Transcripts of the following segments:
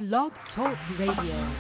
Blog Talk Radio.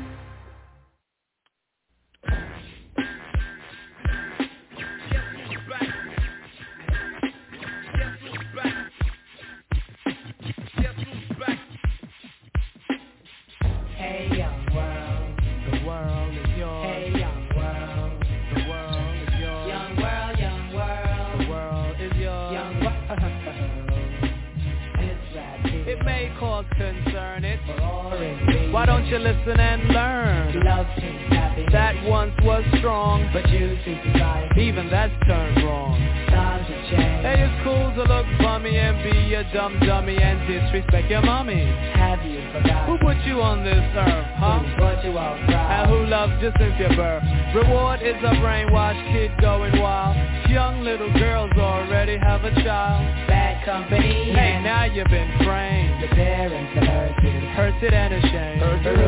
Why don't you listen and learn? Love seems happy. That once was strong, but you see society. Even that's turned wrong. Times have changed. Hey, it's cool to look bummy and be a dumb dummy and disrespect your mommy. Have you forgotten? Who put you on this earth, huh? Who brought you outside? And who loved you since your birth? Reward is a brainwashed kid going wild. Young little girls already have a child. Bad company. Hey, now you've been framed. The parents are hurted and ashamed.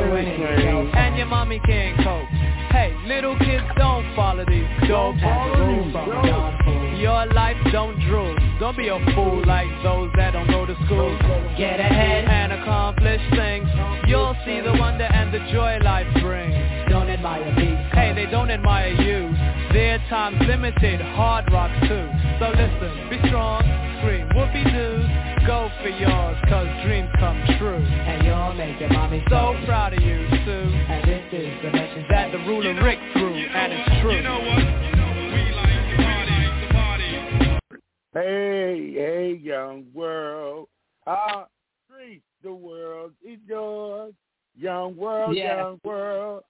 And your mommy can't cope. Hey, little kids, don't follow these dope rules. Your life don't drool. Don't be a fool like those that don't go to school. Get ahead and accomplish things. You'll see the wonder and the joy life brings. Don't admire people. Hey, they don't admire you. Their time's limited, hard rocks too. So listen, be strong, scream whoopee-doos. Go for yours, cause dreams come true. And you'll make your mommy so proud of you, Sue. And this is the message that the ruler Rick threw, and it's true. You know what? We like to party. Hey, young world. Street, the world is yours. Young world, young world.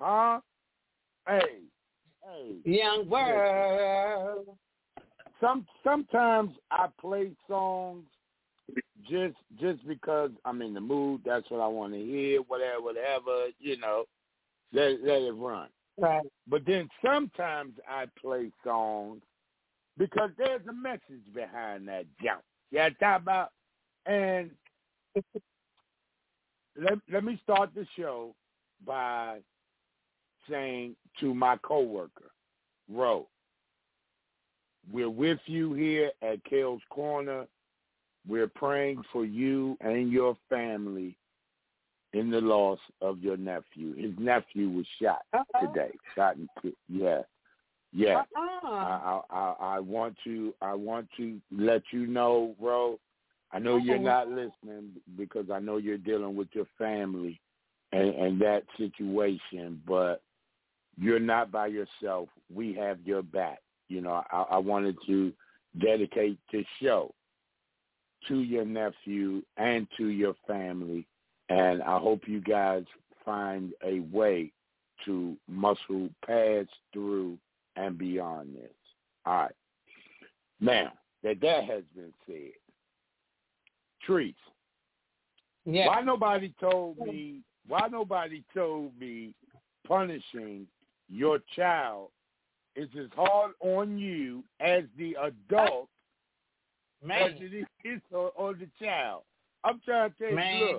Hey. Young world. Sometimes I play songs just because I'm in the mood. That's what I want to hear. Whatever. You know, let it run. Right. But then sometimes I play songs because there's a message behind that jump. Yeah, talk about. And let me start the show by saying to my coworker, Ro, we're with you here at Kale's Corner. We're praying for you and your family in the loss of your nephew. His nephew was shot today. Shot and killed. Yeah. I want to let you know, Ro. I know you're not listening because I know you're dealing with your family and that situation, but you're not by yourself. We have your back. You know, I wanted to dedicate this show to your nephew and to your family, and I hope you guys find a way to muscle past through and beyond this. All right. Now, that has been said, Trees, why nobody told me punishing your child is as hard on you as the adult as it is on the child. I'm trying to tell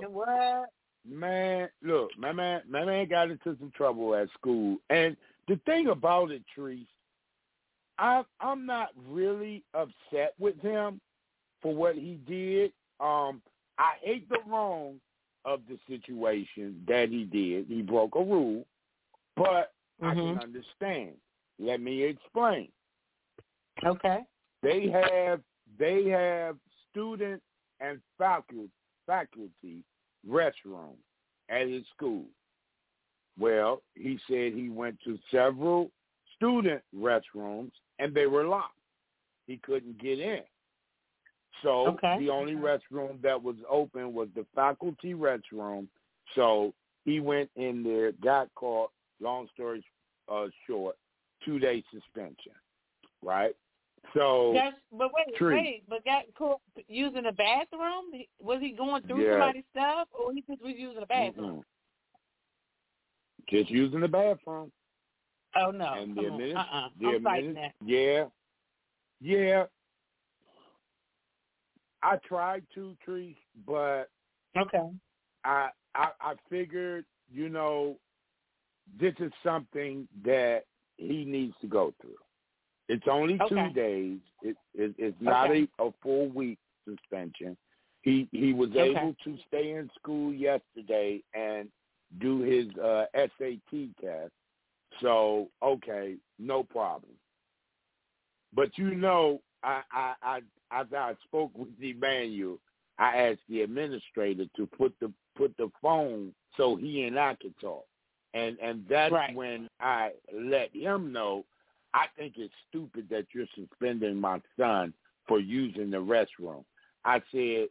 you, look, my man got into some trouble at school. And the thing about it, Trees, I'm not really upset with him for what he did. I hate the wrong of the situation that he did. He broke a rule, but I can understand. Let me explain. Okay. They have student and faculty restrooms at his school. Well, he said he went to several student restrooms and they were locked. He couldn't get in. So the only restroom that was open was the faculty restroom. So he went in there, got caught, long story short, 2-day suspension, right? So, but got caught using a bathroom? Was he going through somebody's stuff, or he just was using a bathroom? Just using the bathroom. Oh no! And I'm fighting that. Yeah. I tried to, Trees, but I figured, you know, this is something that he needs to go through. It's only 2 days. It's not a full week suspension. He was able to stay in school yesterday and do his SAT test. So, okay, no problem. But as I spoke with Emmanuel, I asked the administrator to put the phone so he and I could talk. And that's when I let him know, I think it's stupid that you're suspending my son for using the restroom. I said,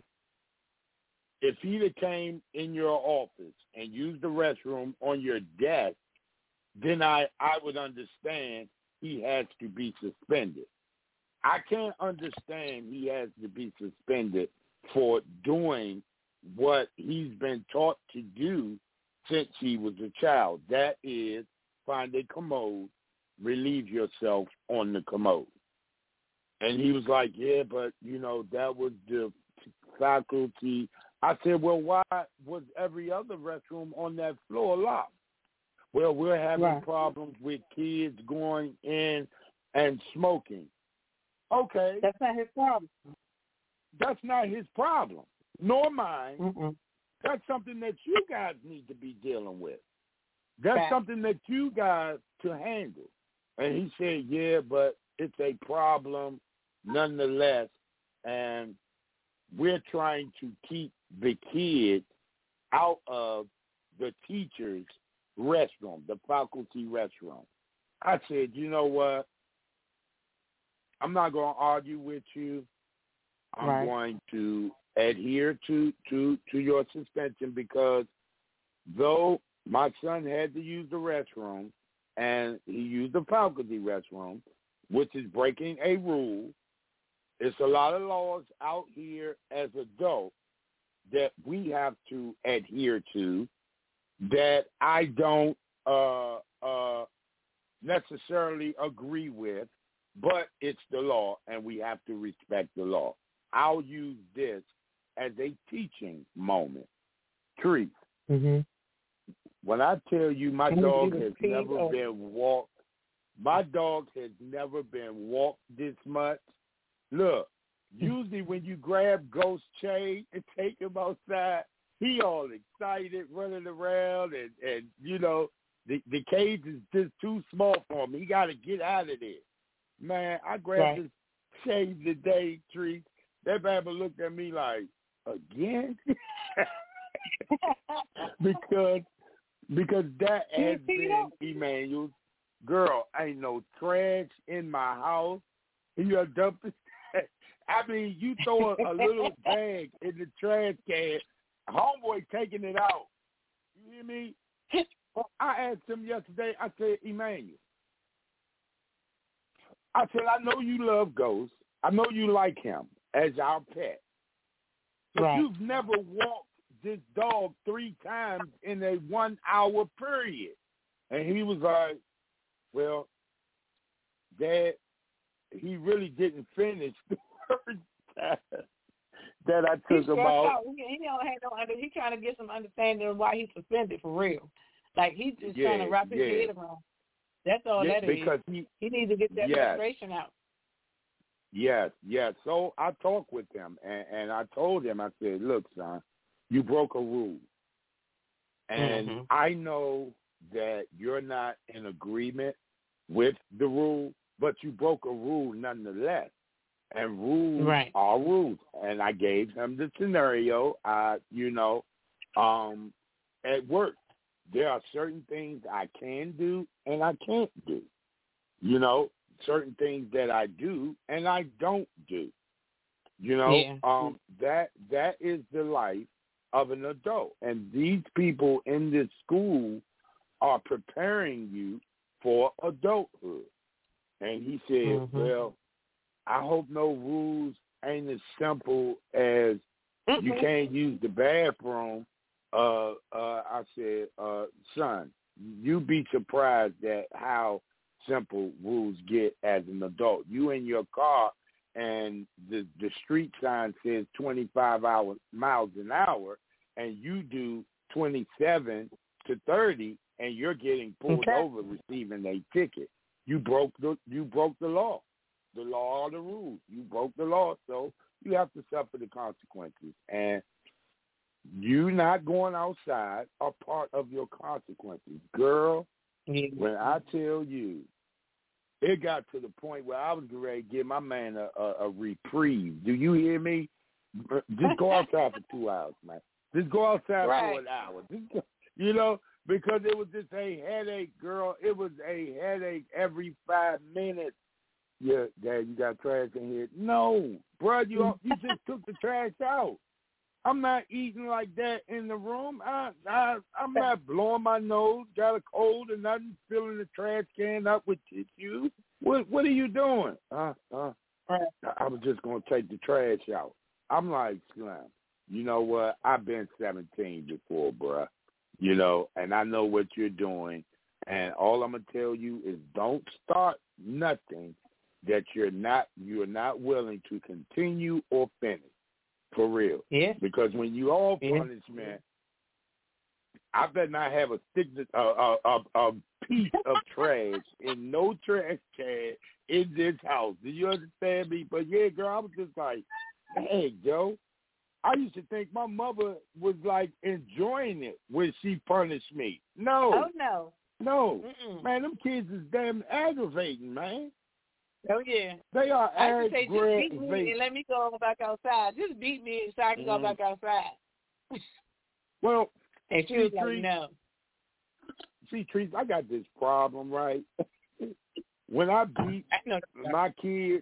if he'd have came in your office and used the restroom on your desk, then I would understand he has to be suspended. I can't understand he has to be suspended for doing what he's been taught to do since he was a child. That is, find a commode, relieve yourself on the commode. And he was like, yeah, but, that was the faculty. I said, well, why was every other restroom on that floor locked? Well, we're having problems with kids going in and smoking. Okay. That's not his problem. That's not his problem, nor mine. Mm-mm. That's something that you guys need to be dealing with. That's something that you guys to handle. And he said, yeah, but it's a problem nonetheless, and we're trying to keep the kids out of the teacher's restroom, the faculty restroom. I said, you know what? I'm not going to argue with you. I'm going to adhere to your suspension, because though my son had to use the restroom and he used the faculty restroom, which is breaking a rule, it's a lot of laws out here as adults that we have to adhere to that I don't necessarily agree with, but it's the law, and we have to respect the law. I'll use this as a teaching moment. Trees. Mm-hmm. When I tell you my dog has never been walked, my dog has never been walked this much. Look, usually when you grab Ghost Chain and take him outside, he all excited, running around, and the cage is just too small for him. He got to get out of there. Man, I grabbed his chain today, Tree. That baby looked at me like, again? because that has been Emmanuel's. Girl, ain't no trash in my house. You dump it. I mean, you throw a little bag in the trash can, homeboy taking it out. You hear me? I asked him yesterday, I said, Emmanuel, I said, I know you love Ghost. I know you like him as our pet. But you've never walked this dog 3 times in a 1-hour period. And he was like, well, Dad, he really didn't finish the first time that I took him out. He's trying to get some understanding of why he's suspended for real. Like, he's just trying to wrap his head around. That's all that because is. He needs to get that frustration out. Yes. So I talked with him, and I told him, I said, look, son, you broke a rule. And I know that you're not in agreement with the rule, but you broke a rule nonetheless. And rules are rules. And I gave him the scenario, at work. There are certain things I can do and I can't do. Certain things that I do and I don't do. That is the life of an adult. And these people in this school are preparing you for adulthood. And he said, well, I hope no rules ain't as simple as you can't use the bathroom. I said, son, you'd be surprised at how simple rules get as an adult. You in your car and the street sign says 25 miles an hour, and you do 27 to 30, and you're getting pulled over, receiving a ticket. You broke the law. The law or the rules. You broke the law, so you have to suffer the consequences. And you not going outside are part of your consequences. Girl, when I tell you, it got to the point where I was ready to give my man a reprieve. Do you hear me? Just go outside for 2 hours, man. Just go outside for an hour. You know, because it was just a headache, girl. It was a headache every 5 minutes. Yeah, Dad, you got trash in here. No, bro, you just took the trash out. I'm not eating like that in the room. I'm not blowing my nose, got a cold and nothing, filling the trash can up with tissue. What are you doing? I was just going to take the trash out. I'm like, Slim, you know what? I've been 17 before, bruh. You know, and I know what you're doing. And all I'm going to tell you is don't start nothing that you're not willing to continue or finish. For real. Yeah. Because when you all punishment, I better not have a piece of trash in no trash can in this house. Do you understand me? But yeah, girl, I was just like, hey, Joe, I used to think my mother was like enjoying it when she punished me. No. Oh, no. No. Man, them kids is damn aggravating, man. Oh, yeah. They are I just beat me and let me go back outside. Just beat me so I can go back outside. Well, and she was like, no. See, Trees, I got this problem, right? When I beat my kids,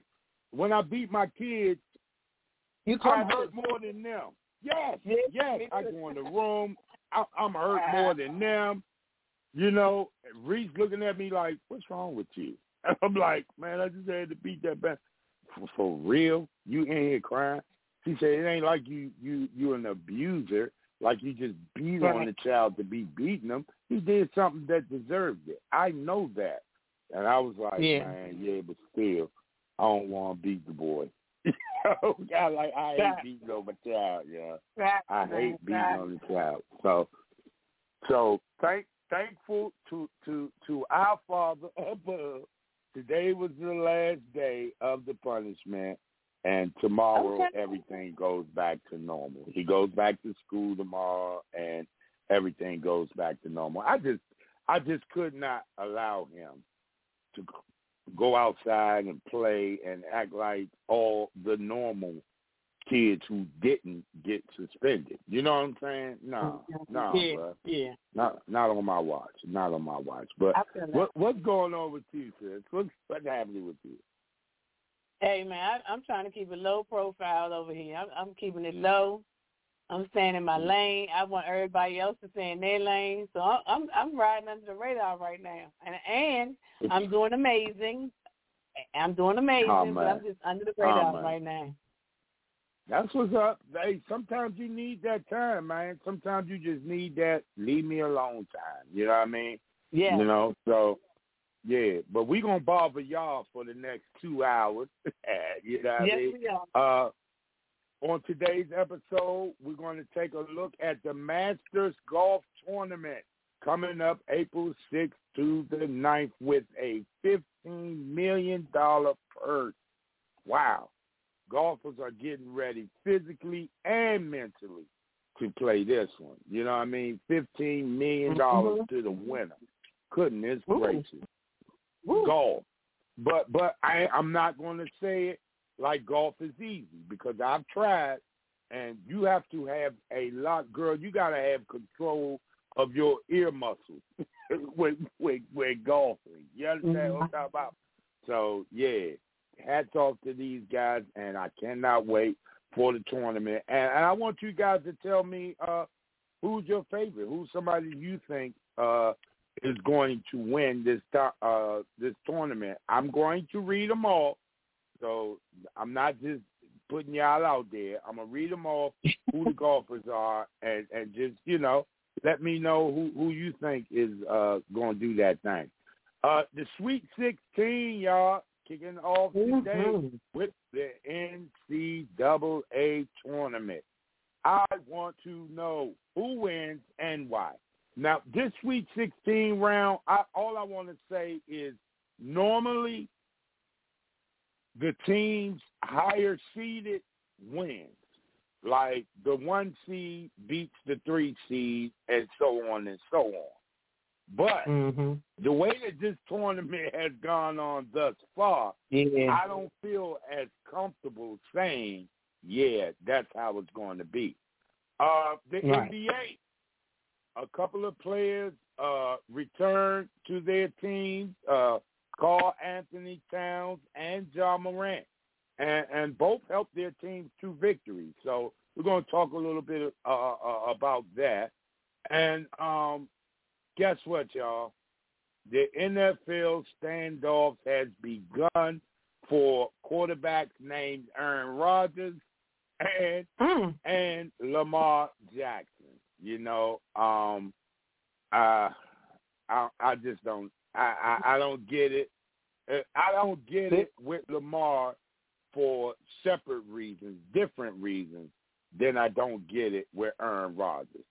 I'm hurt more than them. Yes. I go in the room. I'm hurt more than them. You know, Reese looking at me like, what's wrong with you? I'm like, man, I just had to beat that back. For real? You in here crying? She said, it ain't like you're an abuser, like you just beat on the child to be beating him. He did something that deserved it. I know that. And I was like, man, but still, I don't want to beat the boy. I hate beating on my child, I hate beating on the child. So thankful to our Father above. Today was the last day of the punishment, and tomorrow everything goes back to normal. He goes back to school tomorrow, and everything goes back to normal. I just could not allow him to go outside and play and act like all the normal kids who didn't get suspended. You know what I'm saying? No, bro. Yeah. Not on my watch. Not on my watch. But what's going on with you, sis? What's happening with you? Hey, man, I'm trying to keep a low profile over here. I'm keeping it low. I'm staying in my lane. I want everybody else to stay in their lane. So I'm riding under the radar right now. And I'm doing amazing. But I'm just under the radar right now. That's what's up. Hey, sometimes you need that time, man. Sometimes you just need that leave me alone time. You know what I mean? Yeah. You know, so, yeah. But we're going to bother y'all for the next 2 hours. You know what I mean? We are. On today's episode, we're going to take a look at the Masters Golf Tournament coming up April 6th to the 9th with a $15 million purse. Wow. Golfers are getting ready physically and mentally to play this one. You know what I mean? $15 million to the winner. Goodness gracious. Golf. But I'm not going to say it like golf is easy because I've tried, and you have to have a lot. Girl, you got to have control of your ear muscles with golfing. You understand what I'm talking about? So, yeah. Hats off to these guys, and I cannot wait for the tournament. And I want you guys to tell me who's your favorite, who's somebody you think is going to win this tournament. I'm going to read them all, so I'm not just putting y'all out there. I'm going to read them all, who the golfers are, and just, you know, let me know who you think is going to do that thing. The Sweet 16, y'all. Kicking off today with the NCAA tournament. I want to know who wins and why. Now, this Sweet 16 round, all I want to say is normally the teams higher seeded wins. Like the 1 seed beats the 3 seed and so on and so on. But the way that this tournament has gone on thus far, I don't feel as comfortable saying, that's how it's going to be. The NBA, a couple of players returned to their teams, Karl Anthony Towns and Ja Morant, and both helped their teams to victory. So we're going to talk a little bit about that. And guess what, y'all? The NFL standoff has begun for quarterbacks named Aaron Rodgers and Lamar Jackson. You know, I just don't. I don't get it. I don't get it with Lamar for separate reasons, different reasons, than I don't get it with Aaron Rodgers.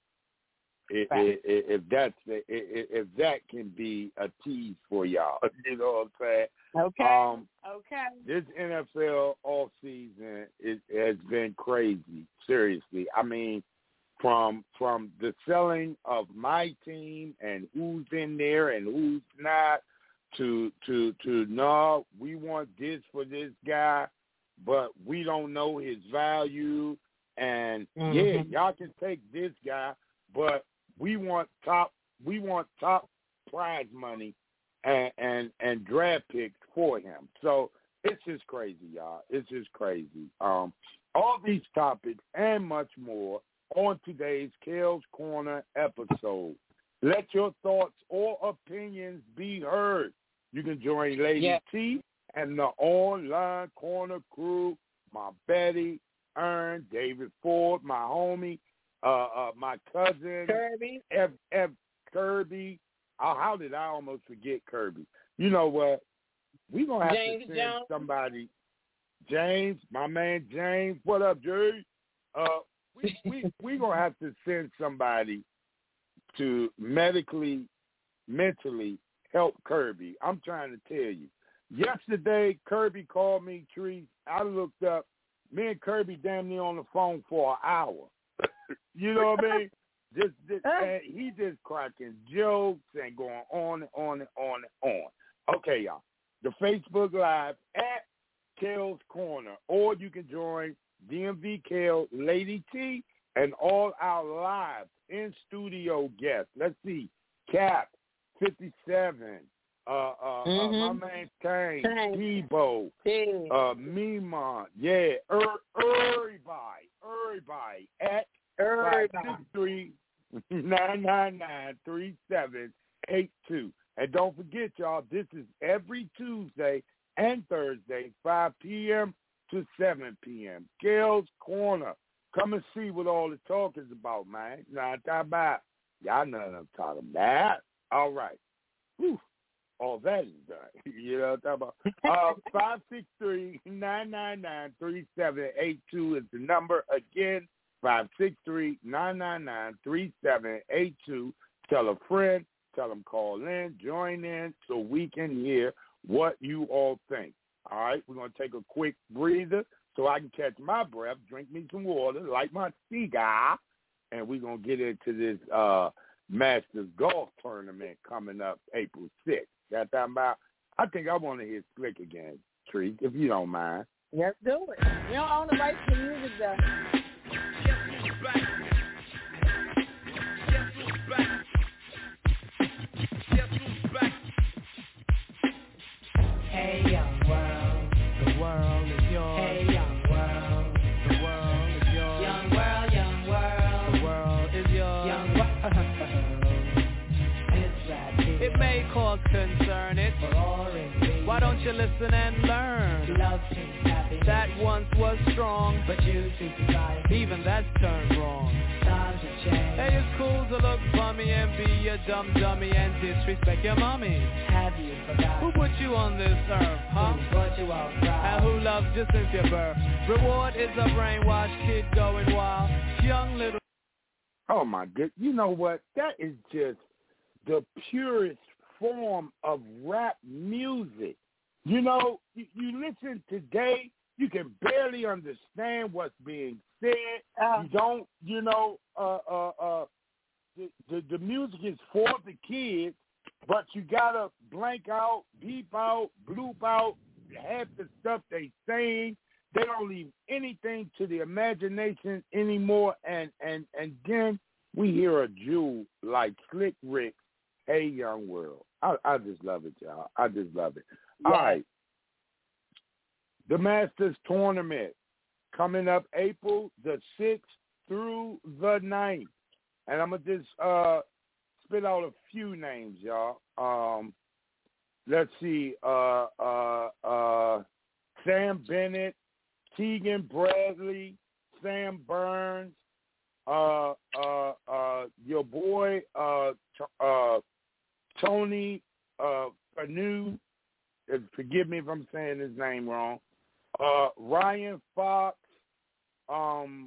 If that can be a tease for y'all, you know what I'm saying? Okay. This NFL off season has been crazy. Seriously, I mean, from the selling of my team and who's in there and who's not, to no, we want this for this guy, but we don't know his value, and y'all can take this guy, but we want top prize money and draft picks for him. So it's just crazy, y'all. It's just crazy. All these topics and much more on today's Kale's Corner episode. Let your thoughts or opinions be heard. You can join Lady T and the Online Corner crew, my Betty, Ern, David Ford, my homie, my cousin, Kirby. Kirby. How did I almost forget Kirby? You know what? We're going to have to send somebody. James, my man James. What up, Jay? We're going to have to send somebody to mentally help Kirby. I'm trying to tell you. Yesterday, Kirby called me, Tree. I looked up. Me and Kirby damn near on the phone for an hour. You know what I mean? He just cracking jokes and going on and on and on and on. Okay, y'all. The Facebook Live at Kale's Corner, or you can join DMV Kale, Lady T, and all our live in-studio guests. Let's see. Cap, 57, my man Tang, Debo, Mimon, everybody at 563-999-3782. And don't forget, y'all, this is every Tuesday and Thursday, 5 p.m. to 7 p.m. Kale's Corner. Come and see what all the talk is about, man. Now, I'm talking about. Y'all know what I'm talking about. All right. Whew. All that is done. You know what I'm talking about? 563-999-3782 is the number. Again, 563-999-3782. Tell a friend. Tell them call in, join in, so we can hear what you all think. All right? We're going to take a quick breather so I can catch my breath, drink me some water, light my cigar, and we're going to get into this Masters Golf Tournament coming up April 6th. That time about, I think I want to hear Slick again, Treat, if you don't mind. Let's do it. You don't own the rights to music, though. Hey, young world, the world is yours. Hey, young world, the world is yours. Young world, the world is yours. Young world, it's right here. It may cause concern, why don't you listen and learn? Love seems happy. That once was strong, but you too desire. Even that's turned wrong. Times have changed. Hey, it's cool to look bummy and be a dumb dummy and disrespect your mommy. Have you forgotten? Who put you on this earth, huh? Who brought you out proud? And who loved you since your birth? Reward is a brainwashed kid going wild. Young little. Oh my good. You know what? That is just the purest form of rap music. You know, you listen today, You can barely understand what's being said. You don't, the music is for the kids, but you gotta blank out, beep out, bloop out half the stuff they saying. They don't leave anything to the imagination anymore. And then we hear a jewel like Slick Rick, Hey Young World. I just love it, y'all. I just love it. Yeah. All right. The Masters Tournament coming up April the 6th through the 9th. And I'm going to just spit out a few names, y'all. Let's see. Sam Bennett, Keegan Bradley, Sam Burns, your boy Tony Fanu. Forgive me if I'm saying his name wrong. Ryan Fox, Tom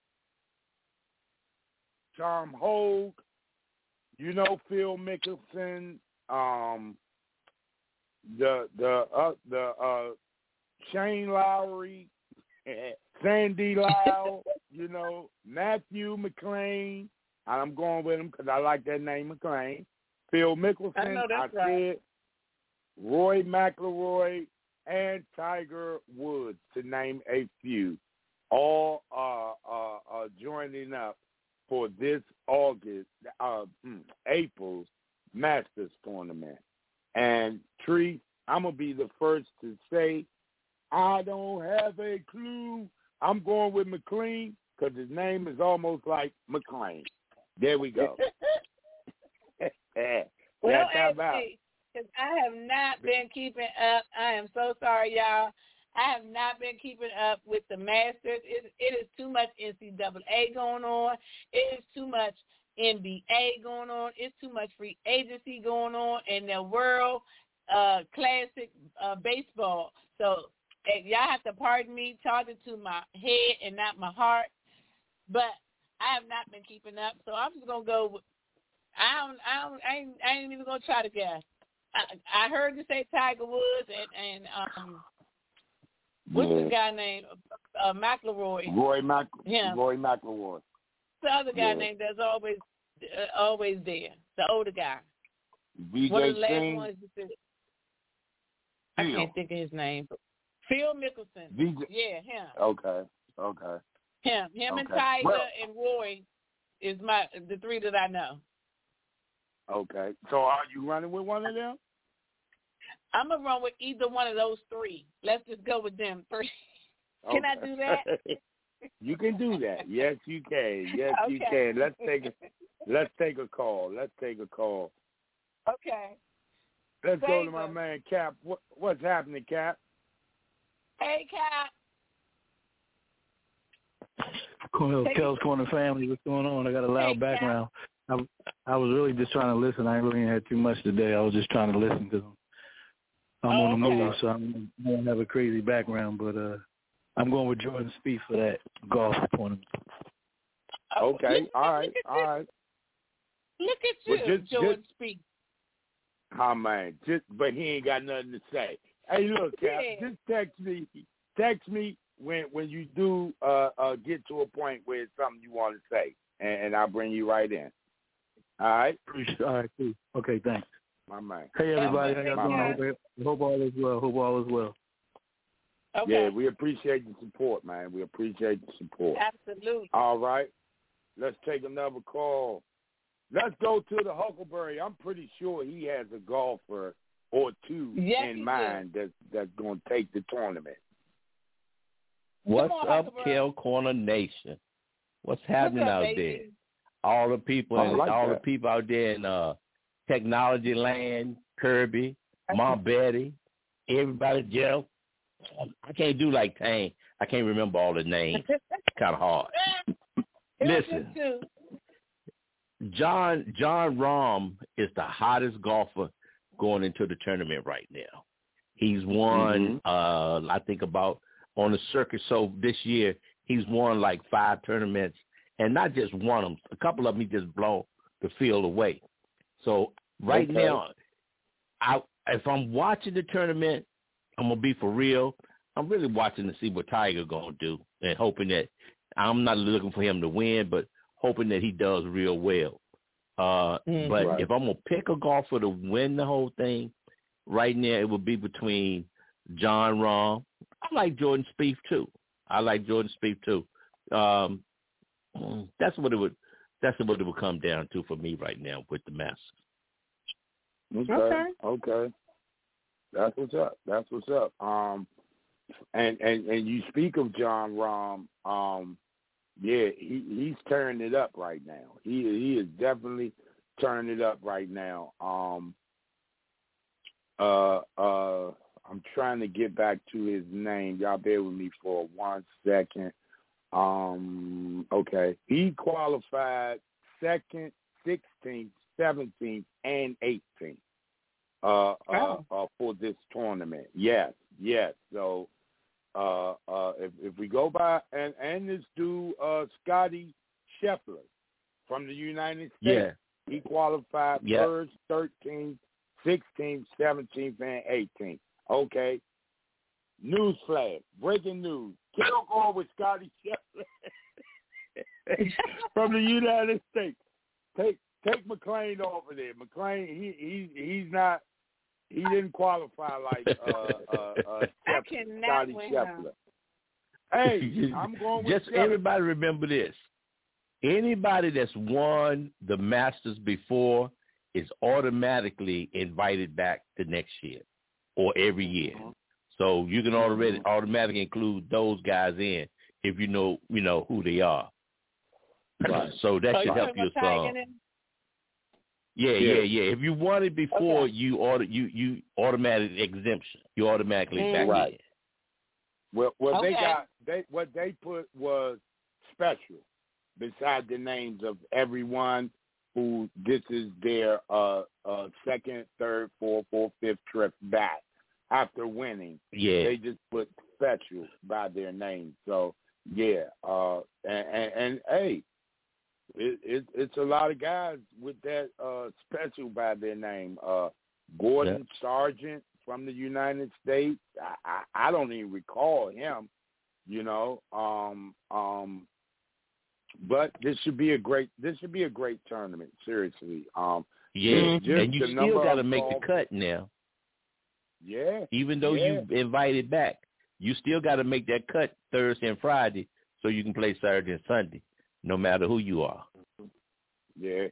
Hogue, Phil Mickelson, the Shane Lowry, Sandy Lyle, Matthew McLean. I'm going with him because I like that name, McLean. Phil Mickelson, I said, Roy McIlroy, and Tiger Woods, to name a few, all are joining up for this April's Masters Tournament. And Tree, I'm going to be the first to say, I don't have a clue. I'm going with McLean because his name is almost like McLean. There we go. Well, actually, because I have not been keeping up. I am so sorry, y'all. I have not been keeping up with the Masters. It is too much NCAA going on. It is too much NBA going on. It's too much free agency going on in the World Classic baseball. So y'all have to pardon me talking to my head and not my heart. But I have not been keeping up. So I'm just gonna go with, I ain't even gonna try to guess. I heard you say Tiger Woods and what's the guy named McIlroy? Roy McIlroy. The other guy named that's always there. The older guy. VJ One of the last Singh. ones you said. I can't think of his name. Phil Mickelson. Yeah, him. Okay. Him and Tiger and Roy is the three that I know. Okay. So are you running with one of them? I'm going to run with either one of those three. Let's just go with them first. Can I do that? You can do that. Yes, you can. Yes, okay. You can. Let's take a call. Okay. Let's go to my man, Cap. What's happening, Cap? Hey, Cap. Kel's Corner family, what's going on? I got a loud background. I was really just trying to listen. I really ain't had too much today. I was just trying to listen because I'm on the move, so I don't have a crazy background. But I'm going with Jordan Spieth for that golf tournament. Okay, all right. Look at you, Jordan Spieth. Oh, man, but he ain't got nothing to say. Hey, look, Cap, just text me when you do get to a point where it's something you want to say, and I'll bring you right in. All right? All right, cool. Okay, thanks. My man. Hey, everybody. How y'all doing? Hope all is well. Okay. Yeah, we appreciate the support, man. We appreciate the support. Absolutely. All right. Let's take another call. Let's go to the Huckleberry. I'm pretty sure he has a golfer or two in mind that's going to take the tournament. What's up, Kel Corner Nation? What's happening out there? All the people the people out there in Technology Land, Kirby, Mom Betty, everybody, Jeff. I can't do like Tang. I can't remember all the names. It's kind of hard. Listen, John Rahm is the hottest golfer going into the tournament right now. He's won, I think about on the circuit. So this year he's won like 5 tournaments, and not just won them. A couple of them he just blown the field away. So right now, if I'm watching the tournament, I'm gonna be for real. I'm really watching to see what Tiger gonna do, and hoping that I'm not looking for him to win, but hoping that he does real well. But if I'm gonna pick a golfer to win the whole thing, right now it would be between Jon Rahm. I like Jordan Spieth too. That's what it would come down to for me right now with the Masters. Okay. That's what's up. And you speak of Jon Rahm. He's turning it up right now. He is definitely turning it up right now. I'm trying to get back to his name. Y'all bear with me for 1 second. Okay. He qualified 2nd, 16th, 17th, and 18th for this tournament. Yes. So if we go by and this dude Scotty Scheffler from the United States, he qualified 1st, 13th, 16th, 17th, and 18th. Okay. Newsflash, breaking news. Kill going with Scotty Scheffler from the United States. Take McLean off of there. McLean, he's not. He didn't qualify like Scotty Scheffler. Hey, I'm going with just Scheffler. Everybody remember this. Anybody that's won the Masters before is automatically invited back the next year or every year. So you can already automatically include those guys in if you know who they are. Right. So that should help you some. Yeah. If you won it before, you automatic exemption. You automatically back in. Well, what they put was special. Beside the names of everyone who this is their second, third, fourth, fifth trip back after winning. Yeah. They just put special by their name. So and hey, it's a lot of guys with that special by their name. Gordon Sargent from the United States. I don't even recall him, but this should be a great tournament. Seriously. And you still got to make the cut now. Yeah. Even though you invited back, you still got to make that cut Thursday and Friday so you can play Saturday and Sunday, no matter who you are. Yeah.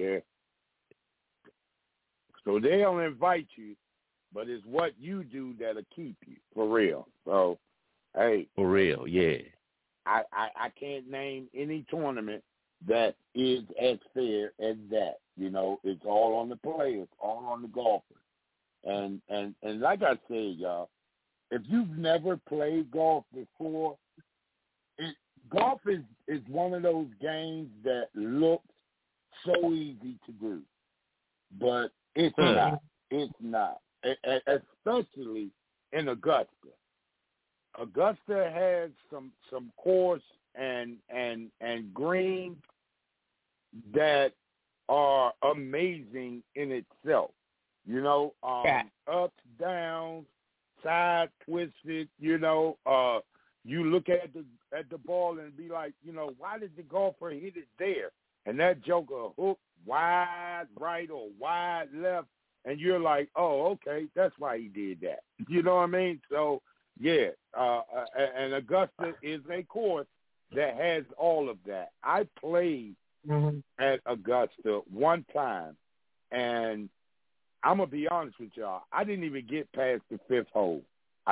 So they'll invite you, but it's what you do that'll keep you, for real. So, hey. For real, yeah. I can't name any tournament that is as fair as that. It's all on the players, all on the golfers. And like I said, y'all, if you've never played golf before, golf is one of those games that looks so easy to do, but it's not. It's not, especially in Augusta. Augusta has some course and greens that are amazing in itself. Ups, downs, side twisted. You look at the ball and be like, why did the golfer hit it there? And that joker hooked wide right or wide left, and you're like, oh, okay, that's why he did that. You know what I mean? So. Yeah, and Augusta is a course that has all of that. I played at Augusta one time, and I'm going to be honest with y'all, I didn't even get past the fifth hole. I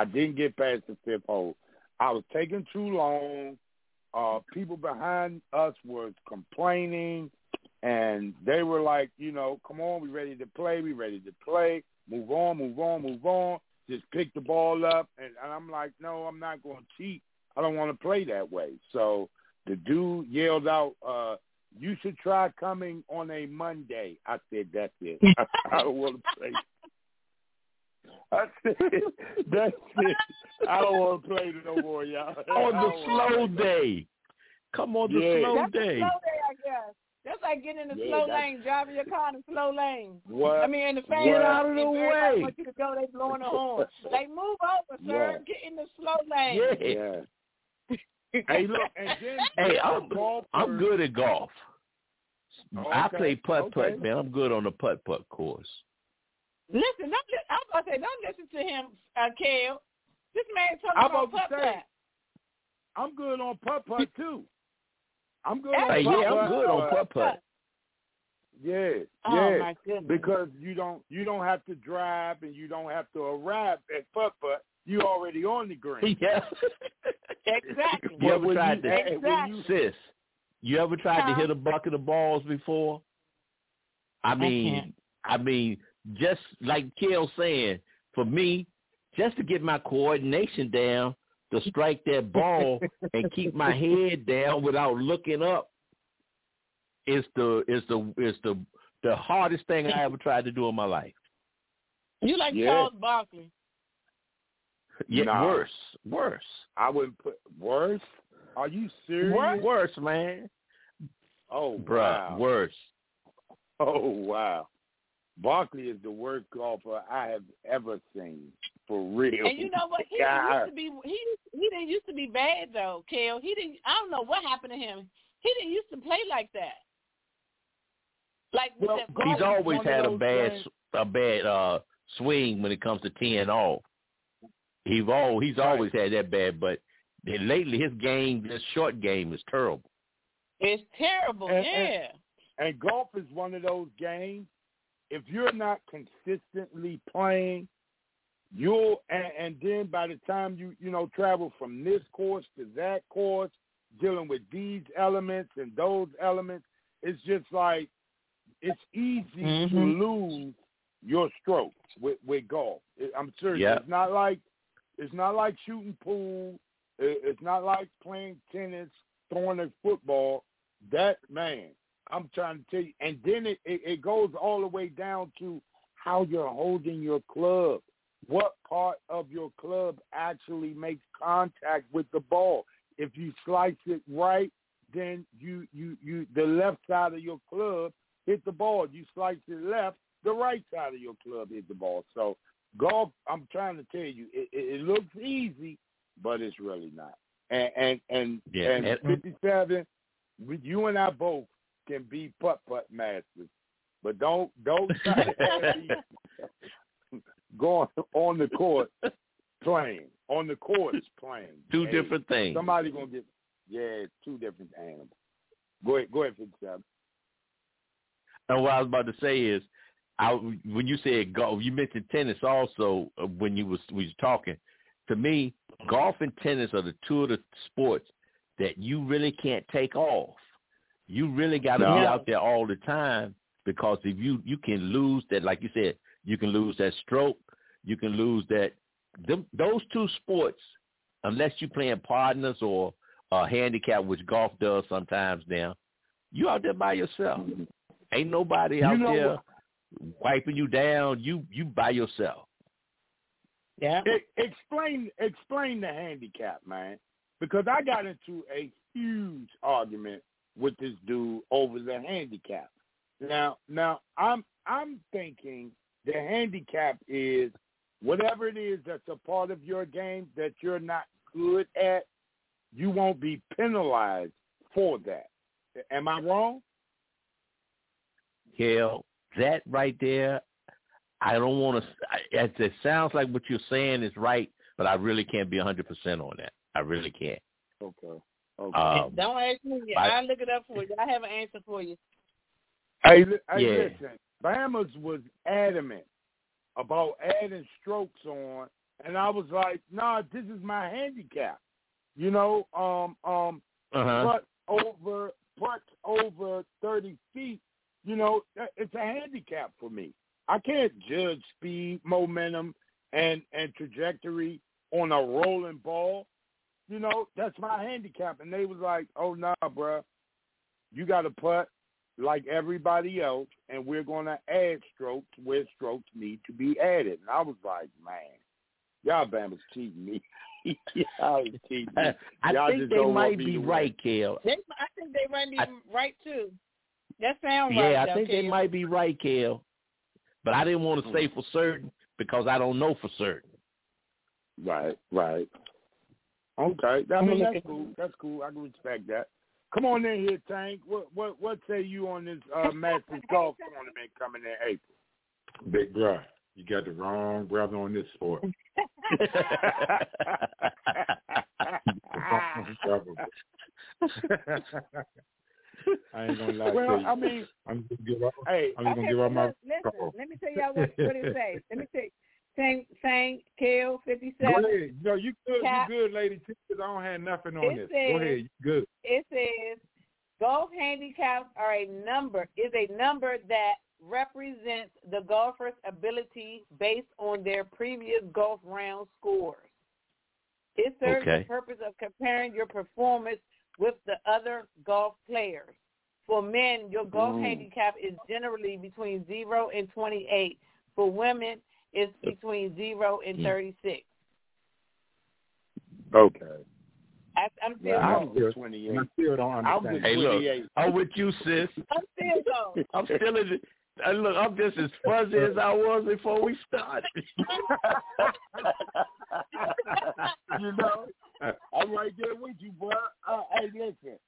was taking too long. People behind us were complaining, and they were like, come on, we ready to play. Move on. Just pick the ball up, and I'm like, no, I'm not going to cheat. I don't want to play that way. So the dude yelled out, you should try coming on a Monday. I said, that's it. I don't want to play. I said, that's it. I don't want to play no more, y'all. On the slow day. Come on the slow day. That's a slow day, I guess. That's like getting in the slow lane, driving your car in the slow lane. What? I mean, in the fast lane. Get out of the way. Want you to go, they blowing the horn. Like, move over, sir. Yeah. Get in the slow lane. Yeah. Hey, look, and then hey, I'm good at golf. Okay. I play putt-putt, man. I'm good on the putt-putt course. Listen, I'm about to say, don't listen to him, Kel. This man talking about putt-putt. I'm good on putt-putt, too. I'm good on putt-putt. Yeah, I'm good on putt-putt. Yeah, oh, my goodness. Because you don't have to drive and you don't have to arrive at putt-putt. You already on the green. Yeah. Exactly. You ever tried to hit a bucket of balls before? I mean, just like Kel saying, for me, just to get my coordination down to strike that ball and keep my head down without looking up is the hardest thing I ever tried to do in my life. You like Charles Barkley? Yeah, nah. Worse. I wouldn't put worse. Are you serious? Worse, man. Oh, bruh, wow. Worse. Oh, wow. Barkley is the worst golfer I have ever seen, for real. And you know what? He didn't used to be bad though, Kel. I don't know what happened to him. He didn't used to play like that. Like he's always had a bad swing when it comes to teeing off. He's always had that bad, but lately his short game is terrible. It's terrible, And golf is one of those games. If you're not consistently playing, and then by the time you travel from this course to that course, dealing with these elements and those elements, it's just like it's easy to lose your stroke with golf. I'm serious. Yeah. It's not like shooting pool. It's not like playing tennis, throwing a football. That, man, I'm trying to tell you. And then it goes all the way down to how you're holding your club. What part of your club actually makes contact with the ball? If you slice it right, then you the left side of your club hit the ball. You slice it left, the right side of your club hit the ball. So golf, I'm trying to tell you, it looks easy, but it's really not. And 57, you and I both can be putt-putt masters, but don't try to have me going on the court playing. On the court playing. Two different things. Somebody gonna get it's two different animals. Go ahead, 57. And what I was about to say is, when you said golf, you mentioned tennis also when you was talking. To me, golf and tennis are the two of the sports that you really can't take off. You really got to be out there all the time, because if you can lose that, like you said, you can lose that stroke, you can lose that. Those two sports, unless you're playing partners or a handicap, which golf does sometimes now, you out there by yourself. Ain't nobody out there wiping you down. You by yourself. Yeah. Explain the handicap, man, because I got into a huge argument with this dude over the handicap. Now I'm thinking the handicap is whatever it is that's a part of your game that you're not good at, you won't be penalized for that. Am I wrong? Kel, that right there, I don't want to. It sounds like what you're saying is right, but I really can't be 100% on that. I really can't. Okay. Don't ask me. I'll look it up for you. I have an answer for you. Hey, listen. Bama's was adamant about adding strokes on, and I was like, nah, this is my handicap. But over 30 feet, it's a handicap for me. I can't judge speed, momentum, and trajectory on a rolling ball. That's my handicap. And they was like, oh, nah, bruh, you got to putt like everybody else, and we're going to add strokes where strokes need to be added. And I was like, man, y'all Bama's cheating me. Y'all cheating me. I think they might be right, Kel. I think they might be right, too. That sounds right. Yeah, I think they might be right, Kel. But I didn't want to say for certain because I don't know for certain. Right. Okay. I mean, that's cool. That's cool. I can respect that. Come on in here, Tank. What say you on this Masters Golf Tournament coming in April? Big bro, you got the wrong brother on this sport. I ain't gonna lie to you. I mean, I'm just gonna give up my. Listen, let me tell y'all what it says. Let me tell you. Saying Kel 57. Go ahead. No, you good. You good, lady. Because I don't have nothing on this. Go ahead. You good. It says golf handicaps are a number that represents the golfer's ability based on their previous golf round scores. It serves the purpose of comparing your performance with the other golf players. For men, your golf handicap is generally between 0 and 28. For women, it's between 0 and 36. Okay. I'm still 28. I still don't understand. Hey, look, I'm with you, sis. I'm still going. I'm still in the... Look, I'm just as fuzzy as I was before we started. You know, I'm right there with you, boy. Hey, listen.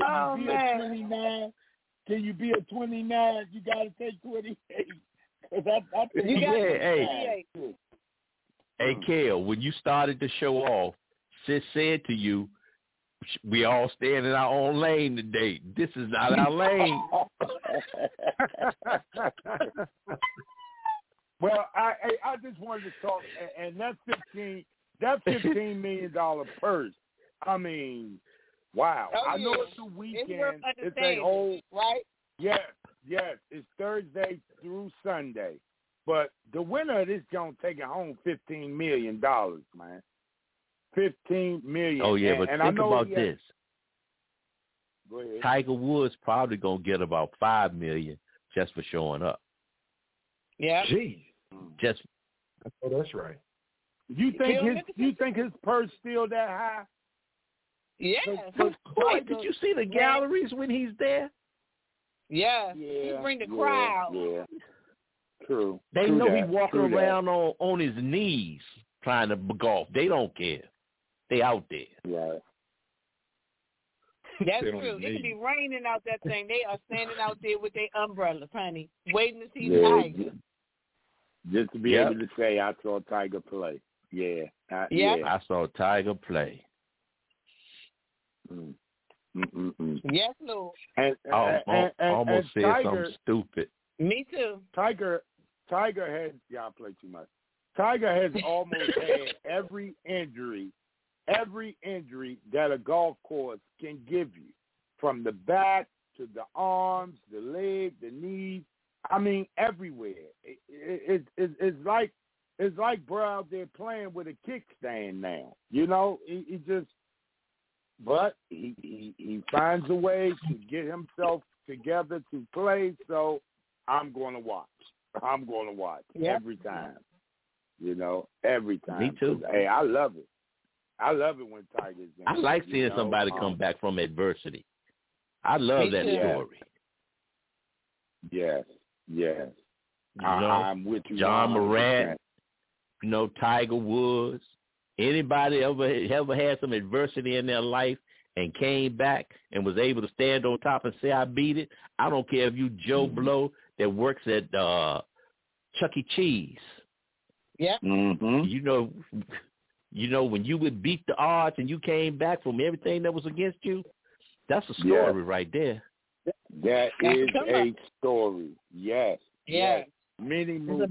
Can you be a 29? You got to take 28. I think you got Hey, Kel, when you started the show off, sis said to you, we all staying in our own lane today. This is not our lane. Well, I just wanted to talk, and that $15 million purse. I mean, wow. I know it's a weekend. It's a whole right. Yes. It's Thursday through Sunday, but the winner of this gonna take it home $15 million, man. $15 million. Oh yeah, but think about this. Go ahead. Tiger Woods probably gonna get about $5 million just for showing up. Yeah. Jeez. Just. Oh, that's right. You think his purse still that high? Yeah. Of course. Did you see the galleries when he's there? Yeah. He bring the crowd. Yeah. True. They know he walking around on his knees trying to golf. They don't care. They out there. Yeah. That's true. It could be raining out that thing. They are standing out there with their umbrellas, honey, waiting to see Tiger. Just to be able to say, I saw Tiger play. Yeah. I saw Tiger play. Yes, Lord. And almost said Tiger, something stupid. Me too. Tiger has, y'all play too much. Tiger has almost had every injury that a golf course can give you, from the back to the arms, the leg, the knees. I mean, everywhere. It's like bro out there playing with a kickstand now. You know, he just. But he finds a way to get himself together to play. So I'm going to watch. Every time. You know, every time. Me too. Hey, I love it. I love it when Tiger's in. I like seeing somebody come back from adversity. I love that story. Yes. I'm with you. John Morant, Tiger Woods. Anybody ever had some adversity in their life and came back and was able to stand on top and say, I beat it? I don't care if you Joe Blow that works at Chuck E. Cheese. Yeah. Mm-hmm. You know, when you would beat the odds and you came back from everything that was against you, that's a story right there. That is a story. Yes. Yeah. Many movies.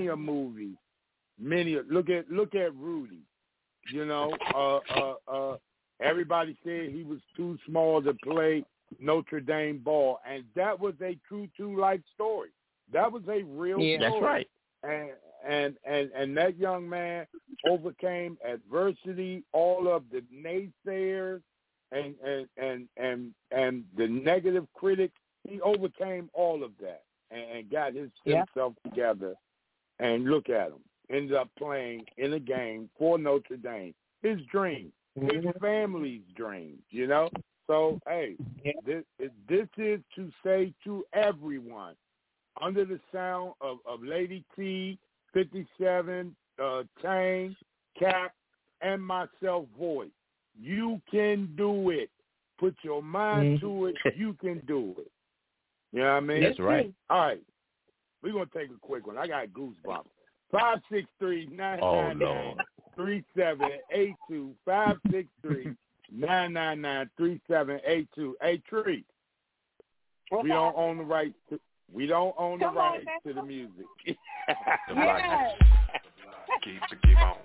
Look at Rudy. You know, everybody said he was too small to play Notre Dame ball, and that was a true to life story. That was a real story. That's right. And that young man overcame adversity, all of the naysayers and the negative critics. He overcame all of that and got himself together. And look at him. Ended up playing in a game for Notre Dame. His dream. His family's dream, you know? So, hey, this is to say to everyone, under the sound of Lady T, 57, Tang, Cap, and myself, Voice, you can do it. Put your mind to it. You can do it. You know what I mean? That's right. All right. We're going to take a quick one. I got goosebumps. 563-999-3782. 563-999-3782. Hey, Tree. We don't own the rights to the music. Keep on.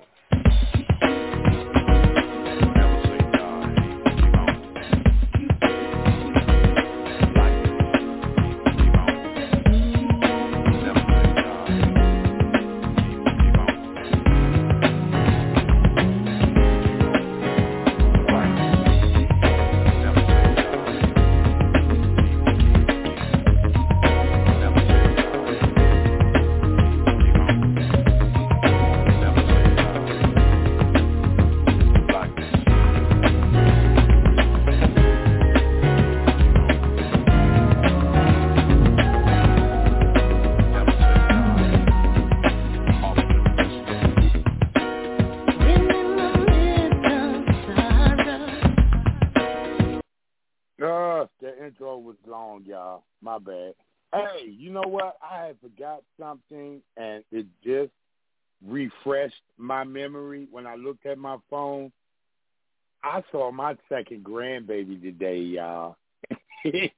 Y'all. My bad. Hey, you know what? I had forgot something, and it just refreshed my memory when I looked at my phone. I saw my second grandbaby today, y'all. She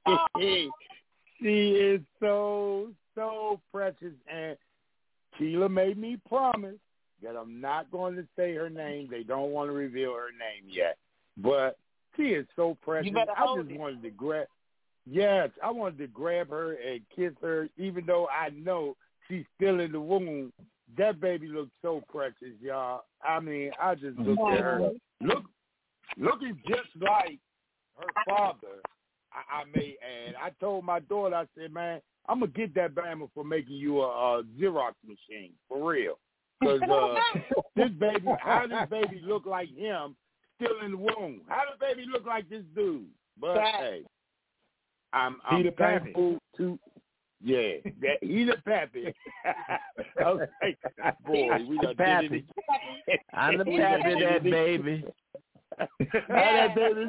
is so precious, and Sheila made me promise that I'm not going to say her name. They don't want to reveal her name yet, but she is so precious. I just wanted to grab. Yes, I wanted to grab her and kiss her, even though I know she's still in the womb. That baby looks so precious, y'all. I mean, I just looked at her, looking just like her father. I may add. I told my daughter, I said, man, I'm gonna get that Bama for making you a Xerox machine for real, because this baby, how does baby look like him still in the womb? How does baby look like this dude? But hey. I'm thankful to, that he the pappy. I was like, boy, we done did it. I'm the pappy of that baby. That baby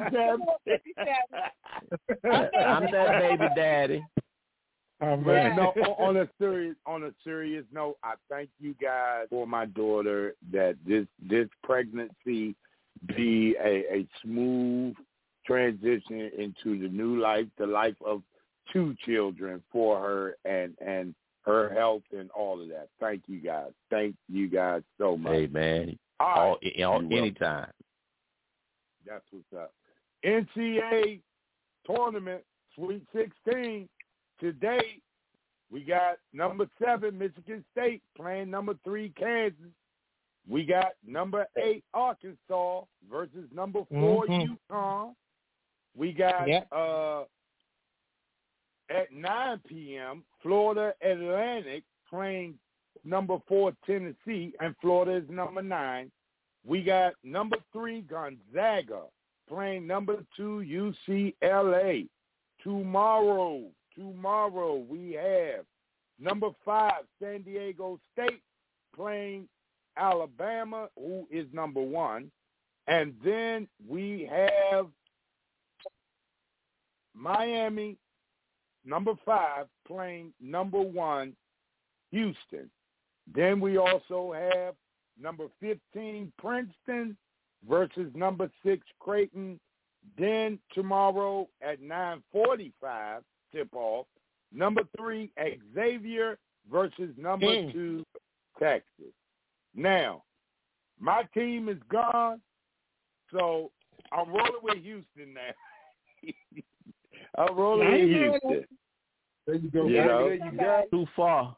I'm that baby daddy. No, on a serious note, I thank you guys for my daughter, that this pregnancy be a smooth transition into the new life, the life of 2 children for her, and her health and all of that. Thank you guys. Thank you guys so much. Hey, man. Anytime. That's what's up. NCAA tournament, Sweet 16. Today, we got number 7, Michigan State, playing number 3, Kansas. We got number 8, Arkansas versus number 4, UConn. We got at 9 p.m., Florida Atlantic playing number 4, Tennessee, and Florida is number 9. We got number 3, Gonzaga playing number 2, UCLA. Tomorrow we have number 5, San Diego State playing Alabama, who is number 1. And then we have Miami, number 5, playing number 1, Houston. Then we also have number 15, Princeton versus number 6, Creighton. Then tomorrow at 9:45, tip-off, number 3, Xavier versus number 2, Texas. Now, my team is gone, so I'm rolling with Houston now. I'm rolling with Houston. There you go. There you go. Too far.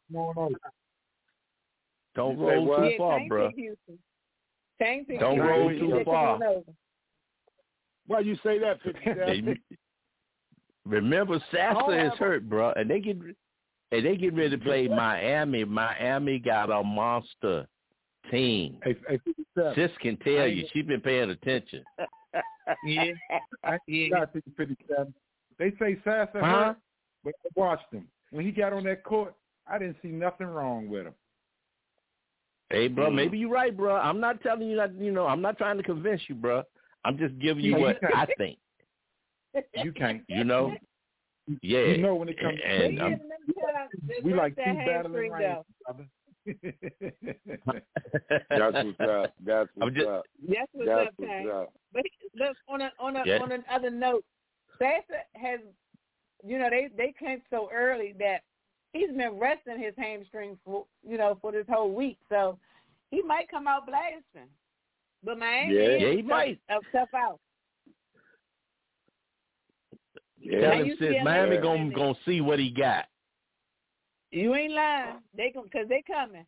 Don't roll too far, bro. Don't roll too far. Why you say that, 57? Remember, Sassa is hurt, bro, and they get ready to play Miami. Miami got a monster team. Hey, Sis can tell you. She's been paying attention. Yeah. I think 57. They say Sasser hurt, but I watched him. When he got on that court, I didn't see nothing wrong with him. Hey, bro, maybe you're right, bro. I'm not telling you that, I'm not trying to convince you, bro. I'm just giving you what I think. You can't. Yeah. You know when it comes to we like two battling rings, brother. That's what's up. That's what's up. That's what's up, Tank. But look, on another note, Sasser has, they came so early that he's been resting his hamstring for this whole week, so he might come out blasting. But Miami he might tough out. Tell him, sis, Miami gonna see what he got. You ain't lying. Because they coming.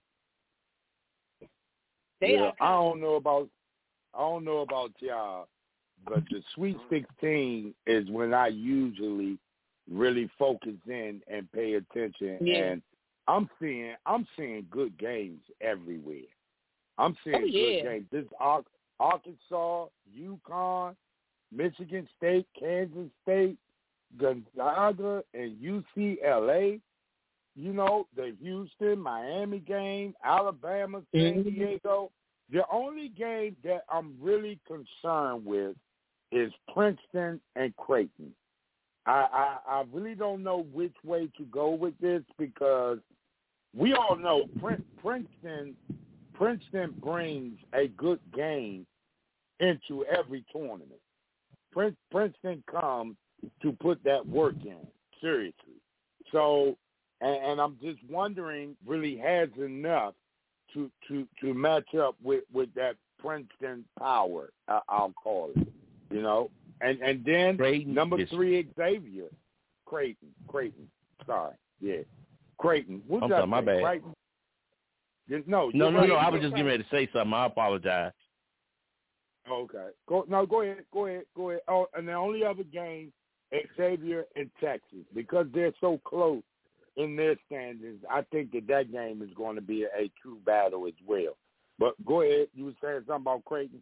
I don't know about y'all, but the Sweet 16 is when I usually really focus in and pay attention. Yeah. And I'm seeing good games everywhere. I'm seeing good games. This Arkansas, UConn, Michigan State, Kansas State, Gonzaga, and UCLA. The Houston, Miami game, Alabama, San Diego. The only game that I'm really concerned with is Princeton and Creighton. I really don't know which way to go with this because we all know Princeton brings a good game into every tournament. Princeton comes to put that work in, seriously. So, and I'm just wondering, really has enough to match up with that Princeton power, I'll call it, And then Creighton number 3, Xavier. Creighton. Sorry. Yeah. Creighton. What's I'm that? sorry, my bad. Creighton? No. I was just getting ready to say something. I apologize. Okay. Go ahead. Oh, and the only other game, Xavier and Texas, because they're so close in their standings, I think that game is going to be a true battle as well. But go ahead. You were saying something about Creighton?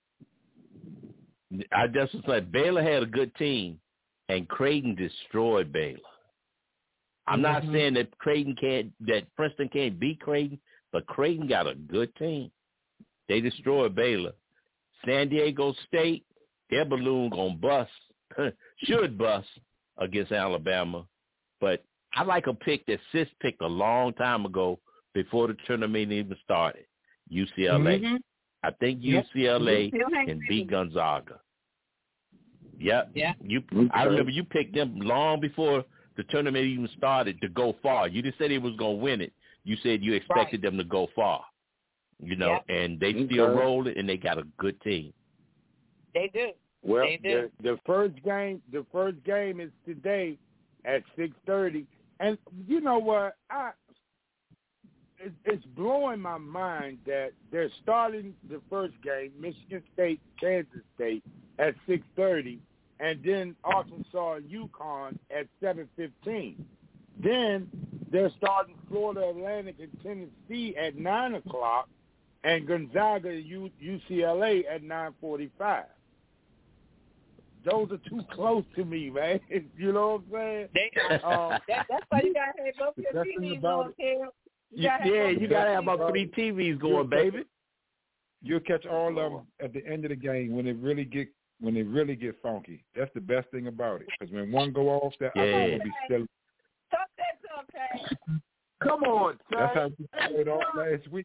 I just was like, Baylor had a good team, and Creighton destroyed Baylor. I'm not saying that Princeton can't beat Creighton, but Creighton got a good team. They destroyed Baylor. San Diego State, their balloon gonna bust, should bust against Alabama. But I like a pick that Sis picked a long time ago before the tournament even started. UCLA. I think UCLA can beat Gonzaga. Yep. Yeah. I remember you picked them long before the tournament even started to go far. You didn't say they was going to win it. You said you expected them to go far. And they still roll it, and they got a good team. They do. Well, they do. The first game is today at 6:30. And you know what? It's blowing my mind that they're starting the first game, Michigan State, Kansas State, at 6:30, and then Arkansas and UConn at 7:15. Then they're starting Florida Atlantic and Tennessee at 9 o'clock, and Gonzaga and UCLA at 9:45. Those are too close to me, man. You know what I'm saying? That's why you got to have both your TVs on, Kel. You got to have about 3 TVs going, baby. You'll catch all of them at the end of the game when it really get funky. That's the best thing about it. Because when one go off, that other one will be still. Talk that talk, Tank. Come on, Tank. That's how we played off last week.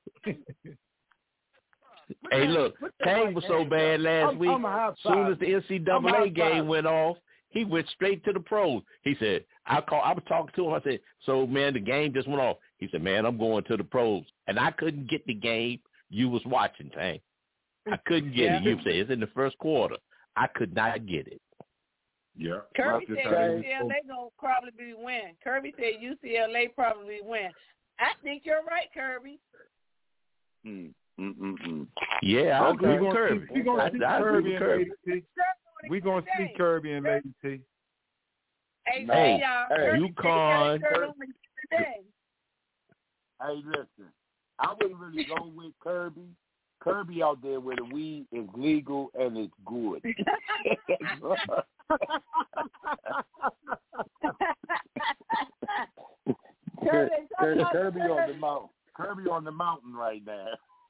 Hey, look, Tank was so bad last week. As soon as the NCAA game went off, he went straight to the pros. He said, I was talking to him. I said, so, man, the game just went off. He said, man, I'm going to the pros. And I couldn't get the game you was watching, Tank. I couldn't get it. You said it's in the first quarter. I could not get it. Yeah. Kirby said UCLA going to probably win. Kirby said UCLA probably win. I think you're right, Kirby. Yeah, I agree with Kirby. We're going to see Kirby and Lady T. We're going to see Kirby and Lady T. Hey, UConn. Hey, listen, I wouldn't really go with Kirby Kirby out there where the weed is legal and it's good. Kirby on the mountain. Kirby on the mountain right now.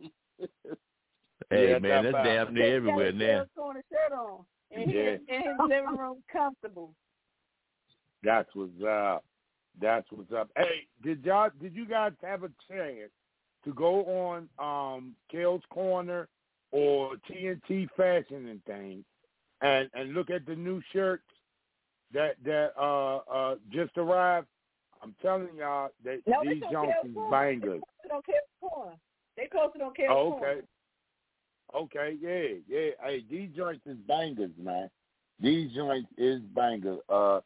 Hey, man, that's damn near everywhere now. In his living room, comfortable. That's what's up. That's what's up. Hey, did you guys have a chance to go on Kale's Corner or TNT Fashion and things and look at the new shirts that just arrived? I'm telling y'all that these Johnson's bangers. They posted on Kale's Corner. Okay, yeah. Hey, these joints is bangers, man. These joints is bangers.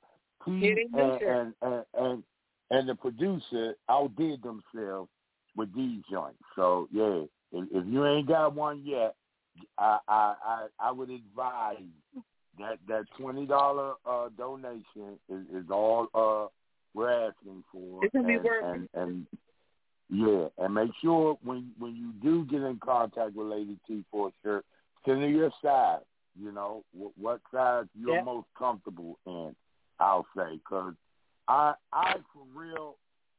And the producer outdid themselves with these joints. So yeah, if you ain't got one yet, I would advise that $20 donation is all we're asking for. It's gonna be worth it. And make sure when you do get in contact with Lady T for a shirt, send her your size. You know what size you're most comfortable in. I'll say, because I for real.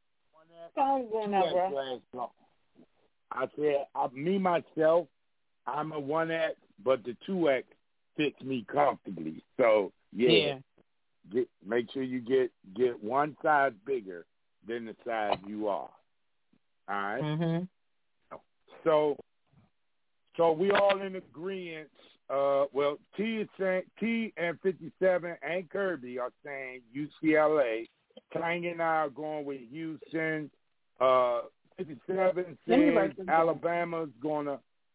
I said, me myself, I'm a 1X, but the 2X fits me comfortably. So make sure you get one size bigger than the size you are. All right. Mm-hmm. So we all in agreement. Well, T and 57 and Kirby are saying UCLA. Tang and I are going with Houston. 57 says Alabama's gonna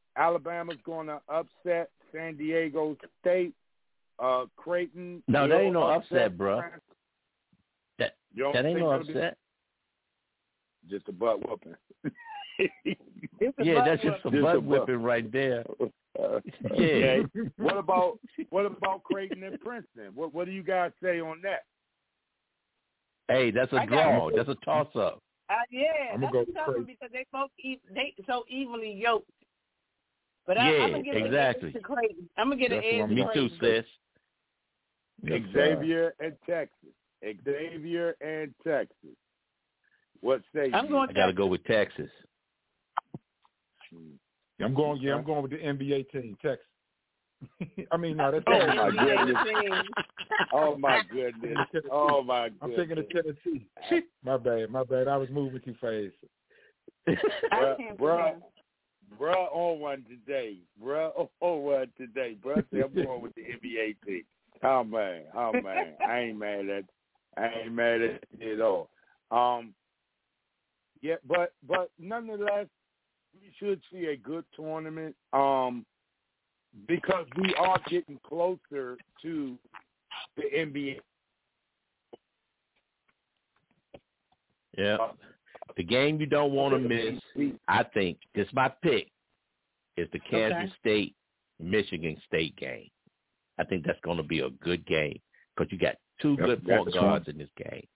upset San Diego State. Creighton. No, that ain't no upset, bro. That ain't no upset. Just a butt whooping. Yeah, that's just a butt whipping right there. Yeah. What about Creighton and Princeton? What do you guys say on that? Hey, that's a draw. That's a toss up. Yeah, that's tough because they both so evenly yoked. But I'm gonna give exactly. it to Creighton. I'm gonna get an edge. Me too, sis. Xavier and Texas. What say you? I gotta go with Texas. I'm going with the NBA team, Texas. I mean, no, that's Oh my goodness. I'm thinking of Tennessee. My bad. I was moving too fast. Bruh on one today. Bruh say I'm going with the NBA team. Oh man. I ain't mad at it at all. Yeah, but nonetheless, we should see a good tournament. Because we are getting closer to the NBA. Yeah. The game you don't want to miss, I think, this my pick, is the Kansas State, Michigan State game. I think that's going to be a good game because you got two good point guards in this game.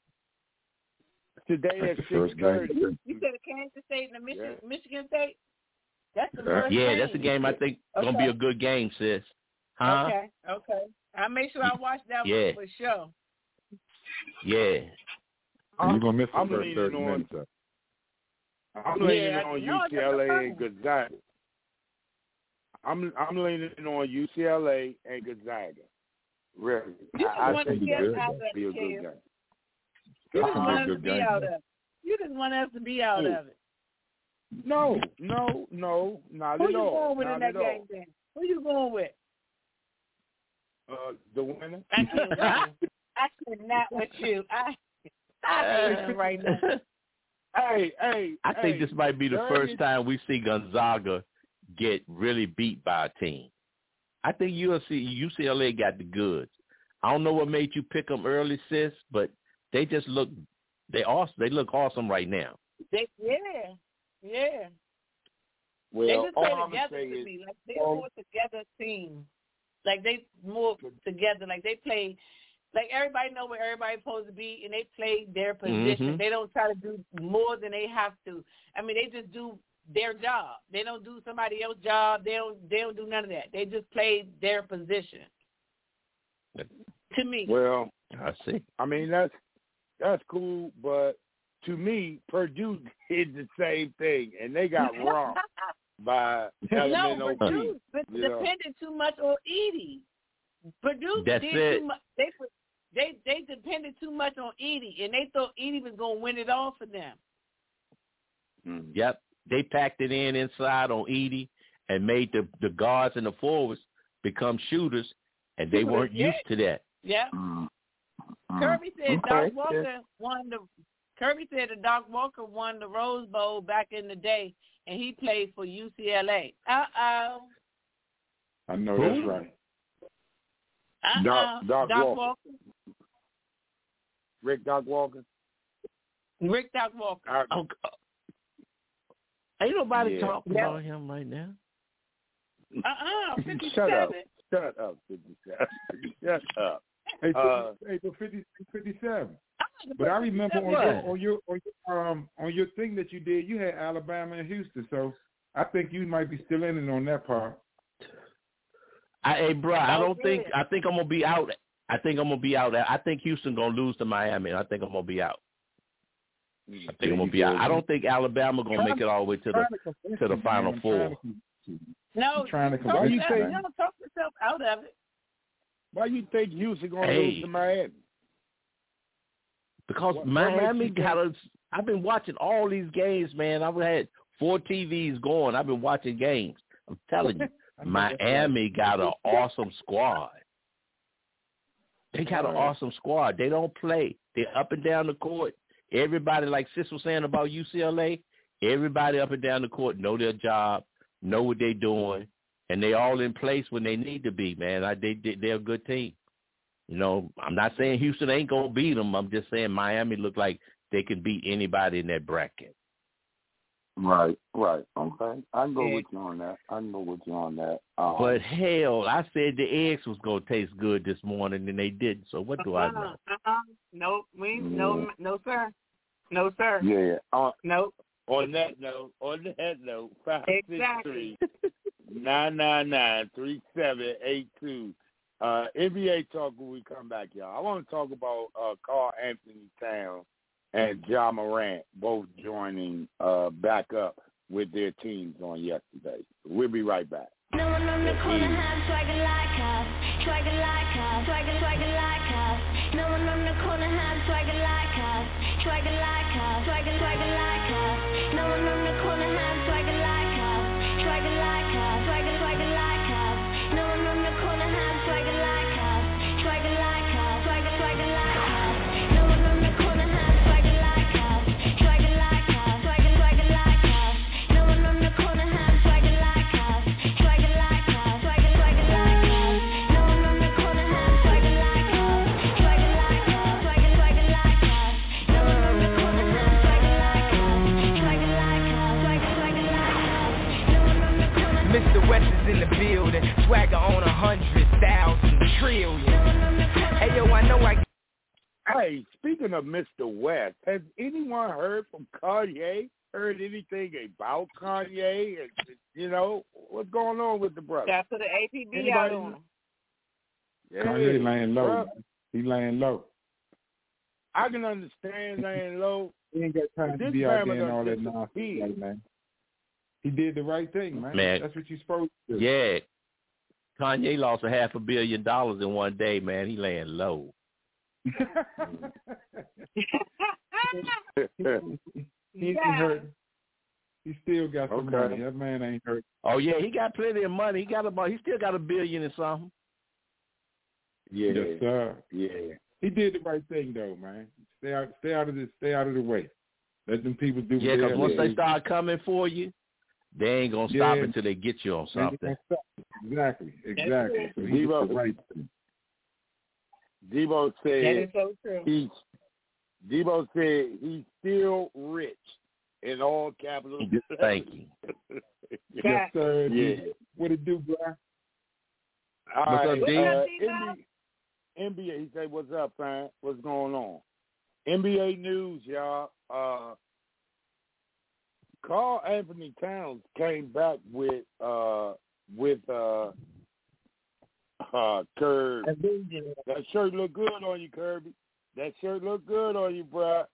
Today at 6:30. You said the Kansas State and the Michigan State? That's the first game. That's a game I think going to be a good game, sis. Huh? Okay. I'll make sure I watch that one for sure. Yeah. You're going to miss the first 30 minutes. I'm leaning on UCLA and Gonzaga. I'm leaning on UCLA and Gonzaga. Really. I think that'll be a good game. You just want us to be out of it. You just want us to be out of it. No, not Who at all. Who you going with in that game then? Who you going with? The winner. I cannot with you. I hate him right now. Hey. I think this might be the first time we see Gonzaga get really beat by a team. I think UCLA got the goods. I don't know what made you pick them early, sis, but they just look they look awesome right now. Yeah. Well, they just play together to me. Like they're more together team. Like they more together. Like they play. Like everybody know where everybody's supposed to be, and they play their position. Mm-hmm. They don't try to do more than they have to. I mean, they just do their job. They don't do somebody else's job. They don't do none of that. They just play their position. To me. Well, I see. I mean, that's cool, but to me, Purdue did the same thing, and they got robbed by LMNOP. No, Purdue depended too much on Edie. Purdue That's did it. too much. They depended too much on Edie, and they thought Edie was going to win it all for them. Yep. They packed it inside on Edie and made the guards and the forwards become shooters, and they weren't used to that. Yeah. Kirby said Doc Walker won the. Kirby said that Doc Walker won the Rose Bowl back in the day, and he played for UCLA. I know that's right. Doc Walker. Rick Doc Walker. Rick Doc Walker. Ain't nobody talking about him right now. 57. Shut up, 57. Shut up. Hey, 57. But I remember on your thing that you did, you had Alabama and Houston. So I think you might be still in it on that part. Hey, bro, I think I'm gonna be out. I think Houston gonna lose to Miami. I think I'm gonna be out. I don't think Alabama gonna make it all the way to the Final Four. No, why you think don't talk yourself out of it. Why you think Houston gonna lose to Miami? Because Miami got us. I've been watching all these games, man. I've had 4 TVs going. I've been watching games. I'm telling you, Miami got an awesome squad. They got an awesome squad. They don't play. They're up and down the court. Everybody, like Sis was saying about UCLA, everybody up and down the court know their job, know what they're doing, and they all in place when they need to be, man. They're a good team. You know, I'm not saying Houston ain't going to beat them. I'm just saying Miami look like they can beat anybody in that bracket. Right. Okay. I can go with you on that. But hell, I said the eggs was going to taste good this morning, and they didn't. So what do I know? No, sir. No, sir. Yeah. Nope. On that note, 563-999-3782. NBA talk when we come back, y'all. I want to talk about Karl Anthony Towns and Ja Morant both joining back up with their teams on yesterday. We'll be right back. No one on the corner has swagger like us, swagger like us, swagger like us. No one on the corner has swagger like us, swagger like us, swagger like us. No one on the corner has swagger like us, swagger like us, swagger like us. No one on the corner has swagger like us, swagger like us, swagger like us. No one on the corner has swagger like us, swagger like us, swagger like us. No one on the corner has swagger like us, swagger like us, swagger like us. No one on the corner has swagger like us, swagger like us, swagger like us. No one on the corner has swagger like us, swagger like us, swagger like us. No one on the corner. Mr. West is in the building, swagger on 100,000 trillion. Hey yo, I know I. Hey, speaking of Mr. West, has anyone heard from Kanye? Heard anything about Kanye? You know, what's going on with the brother? That's for the APB out on him. Yeah, Kanye laying low. He laying low. I can understand laying low. He ain't got time to be out there and all that nonsense, man. He did the right thing, man. That's what you're supposed to do. Yeah. Kanye lost $500 million in one day, man. He laying low. He ain't hurt. He still got some money. That man ain't hurt. Oh yeah, he got plenty of money. He still got $1 billion and something. Yeah. Yes, sir. Yeah. He did the right thing though, man. Stay out of the way. Let them people do. Yeah, because once they start coming for you, they ain't gonna stop until they get you on something. Exactly. So he did the right thing. Debo said that is so true. Debo said he's still rich in all capitals. Thank you. Yes, sir. Yeah. What it do, bro? What's up, D? NBA, he said, what's up, fam? What's going on? NBA news, y'all. Karl Anthony Towns came back with Curb. That shirt look good on you, Kirby. That shirt look good on you, bruh.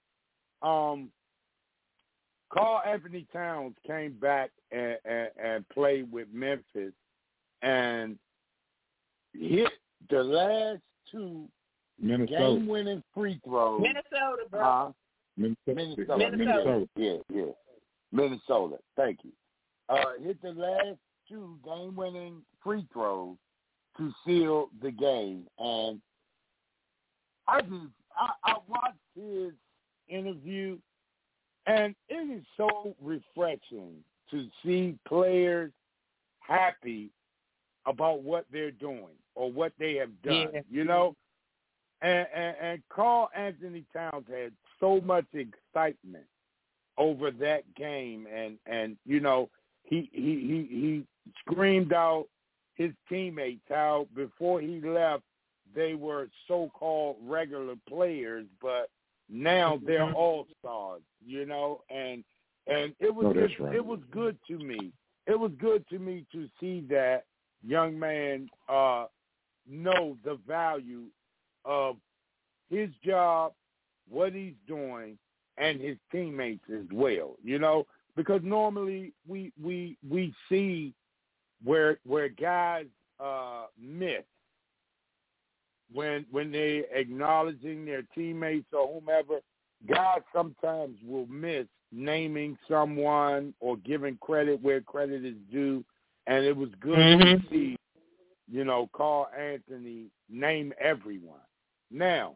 Karl Anthony Towns came back and played with Memphis and hit the last two game-winning free throws. Minnesota, bro. Minnesota. Yeah. Minnesota. Thank you. Hit the last two game-winning free throws to seal the game. And I watched his interview, and it is so refreshing to see players happy about what they're doing or what they have done, you know? And Karl Anthony Towns had so much excitement over that game, and you know, he screamed out his teammates how before he left they were so-called regular players, but now they're all-stars, you know, and it was it was good to me. It was good to me to see that young man know the value of his job, what he's doing, and his teammates as well, you know, because normally we see where guys miss when they acknowledging their teammates or whomever. Guys sometimes will miss naming someone or giving credit where credit is due, and it was good to see, you know, Karl Anthony name everyone. Now,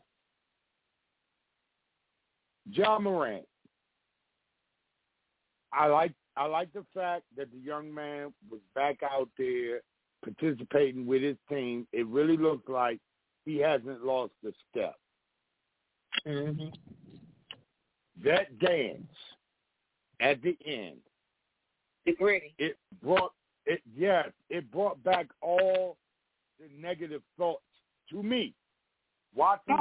Ja Morant. I like the fact that the young man was back out there participating with his team. It really looks like he hasn't lost a step. That dance at the end, the gritty. It brought back all the negative thoughts to me. Watching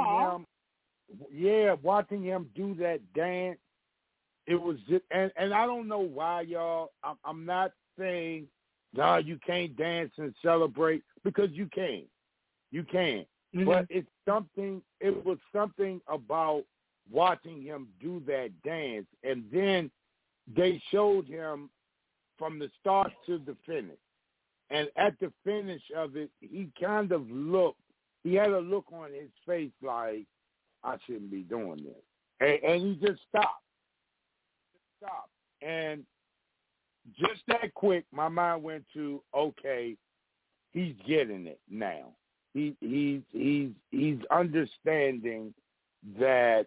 him do that dance, it was just, and I don't know why, y'all. I'm not saying, no, you can't dance and celebrate, because you can. But it was something about watching him do that dance, and then they showed him from the start to the finish. And at the finish of it, he kind of he had a look on his face like, I shouldn't be doing this. And he just stopped. And just that quick, my mind went to, okay, he's getting it now. He's understanding that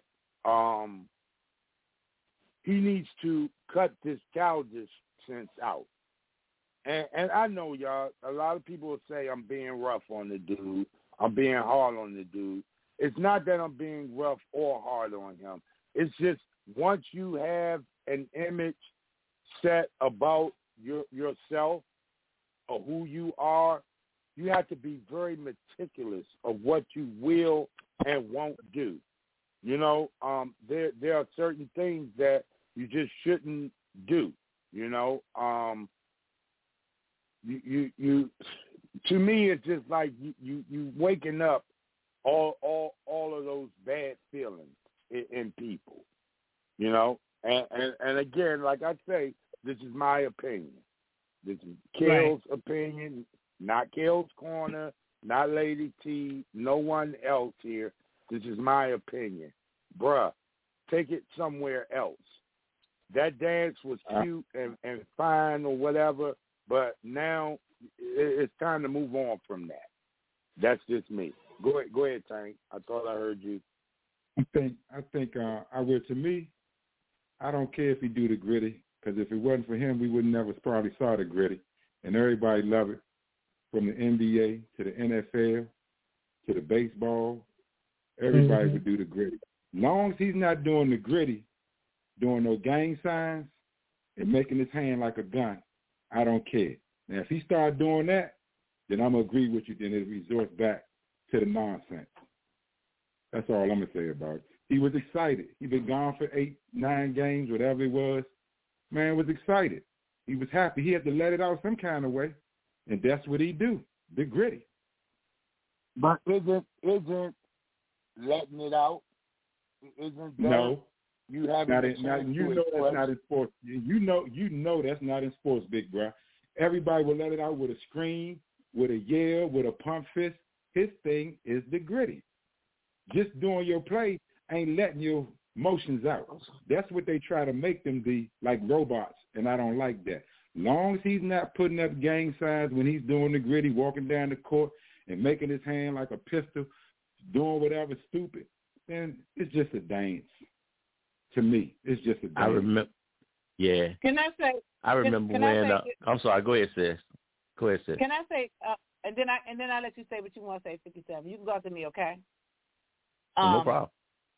he needs to cut this childishness out. And I know, y'all, a lot of people will say I'm being rough on the dude. I'm being hard on the dude. It's not that I'm being rough or hard on him. It's just once you have an image set about yourself or who you are, you have to be very meticulous of what you will and won't do. You know, there are certain things that you just shouldn't do. You know, you to me, it's just like you waking up all of those bad feelings in people. You know, and again, like I say, this is my opinion. This is Kel's opinion, not Kel's Corner, not Lady T, no one else here. This is my opinion. Bruh, take it somewhere else. That dance was cute and fine or whatever, but now it's time to move on from that. That's just me. Go ahead, Tank. I thought I heard you. I think I will. To me, I don't care if he do the gritty, because if it wasn't for him, we would never probably saw the gritty. And everybody love it, from the NBA to the NFL to the baseball. Everybody would do the gritty. Long as he's not doing the gritty, doing no gang signs and making his hand like a gun, I don't care. Now, if he start doing that, then I'm going to agree with you. Then it resorts back to the nonsense. That's all I'm going to say about it. He was excited. He'd been gone for 8, 9 games, whatever it was. man was excited. He was happy. He had to let it out some kind of way, and that's what he do. The gritty. But isn't letting it out? Isn't that no? You have that's not in sports. You know that's not in sports, big bro. Everybody will let it out with a scream, with a yell, with a pump fist. His thing is the gritty. Just doing your play ain't letting your emotions out. That's what they try to make them be, like robots, and I don't like that. Long as he's not putting up gang signs when he's doing the gritty, walking down the court and making his hand like a pistol, doing whatever stupid, then it's just a dance. To me, it's just a dance. I remember. Yeah. Can I say? I remember when. I'm sorry. Go ahead, sis. Go ahead, sis. Can I say? And then I let you say what you want to say. 57. You can go after me, okay? No problem.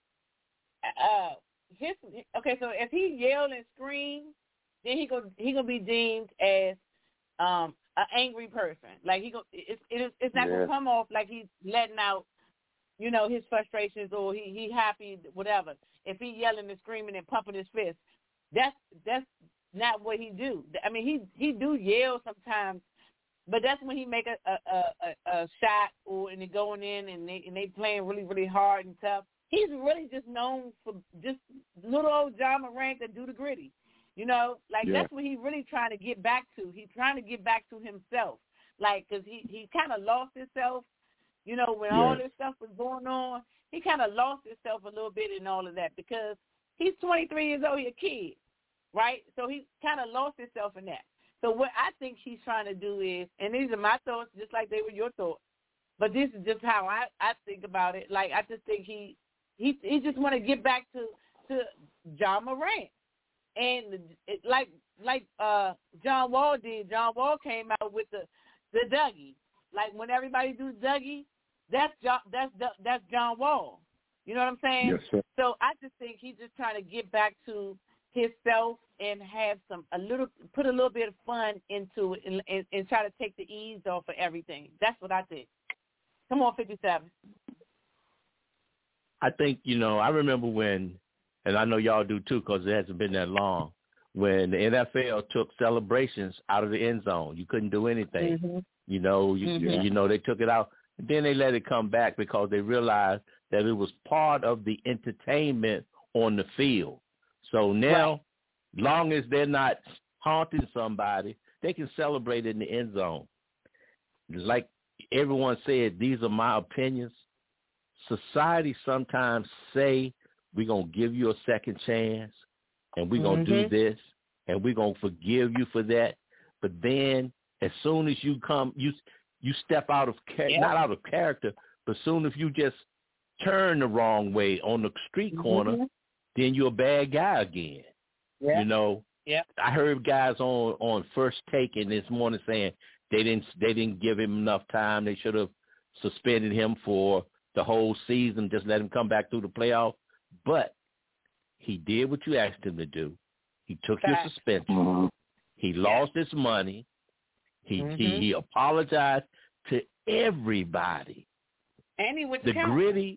Okay. So if he yell and scream, then he gonna be deemed as an angry person. Like it's not gonna come off like he's letting out, his frustrations or he happy, whatever. If he yelling and screaming and pumping his fist, that's not what he do. I mean, he do yell sometimes, but that's when he make a shot and they going in and they playing really, really hard and tough. He's really just known for just little old John Morant that do the gritty. That's what he really trying to get back to. He's trying to get back to himself, because he kind of lost himself. When all this stuff was going on, he kind of lost himself a little bit in all of that because he's 23 years old, he's a kid, right? So he kind of lost himself in that. So what I think he's trying to do is, and these are my thoughts just like they were your thoughts, but this is just how I think about it. Like, I just think he just want to get back to John Morant. And like John Wall did. John Wall came out with the Dougie. Like when everybody do Dougie, that's John Wall. You know what I'm saying? Yes, sir. So I just think he's just trying to get back to himself and have put a little bit of fun into it and try to take the ease off of everything. That's what I think. Come on, 57. I think, I remember when, and I know y'all do too because it hasn't been that long, when the NFL took celebrations out of the end zone. You couldn't do anything. Mm-hmm. They took it out. Then they let it come back because they realized that it was part of the entertainment on the field. So now, long as they're not haunting somebody, they can celebrate in the end zone. Like everyone said, these are my opinions. Society sometimes say, we're going to give you a second chance, and we're going to do this, and we're going to forgive you for that. But then as soon as you come, you step out of not out of character, but soon as you just turn the wrong way on the street corner, then you're a bad guy again. Yeah. I heard guys on First Take in this morning saying they didn't give him enough time. They should have suspended him for the whole season, just let him come back through the playoffs. But he did what you asked him to do. He took your suspension. He lost his money. He apologized to everybody. And he went the to counseling. Gritty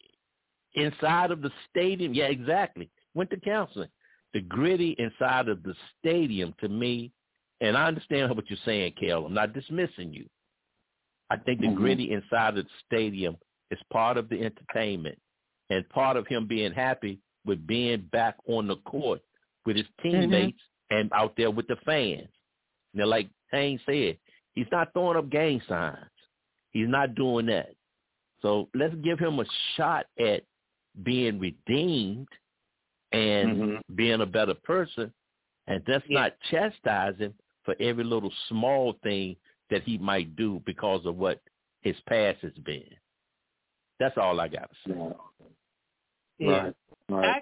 inside of the stadium. Yeah, exactly. Went to counseling. The Gritty inside of the stadium, to me, and I understand what you're saying, Kel. I'm not dismissing you. I think the Gritty inside of the stadium is part of the entertainment and part of him being happy with being back on the court with his teammates and out there with the fans. Now, like Haynes said, he's not throwing up gang signs. He's not doing that. So let's give him a shot at being redeemed and being a better person, and let's not chastise him for every little small thing that he might do because of what his past has been. That's all I got to say. Right. I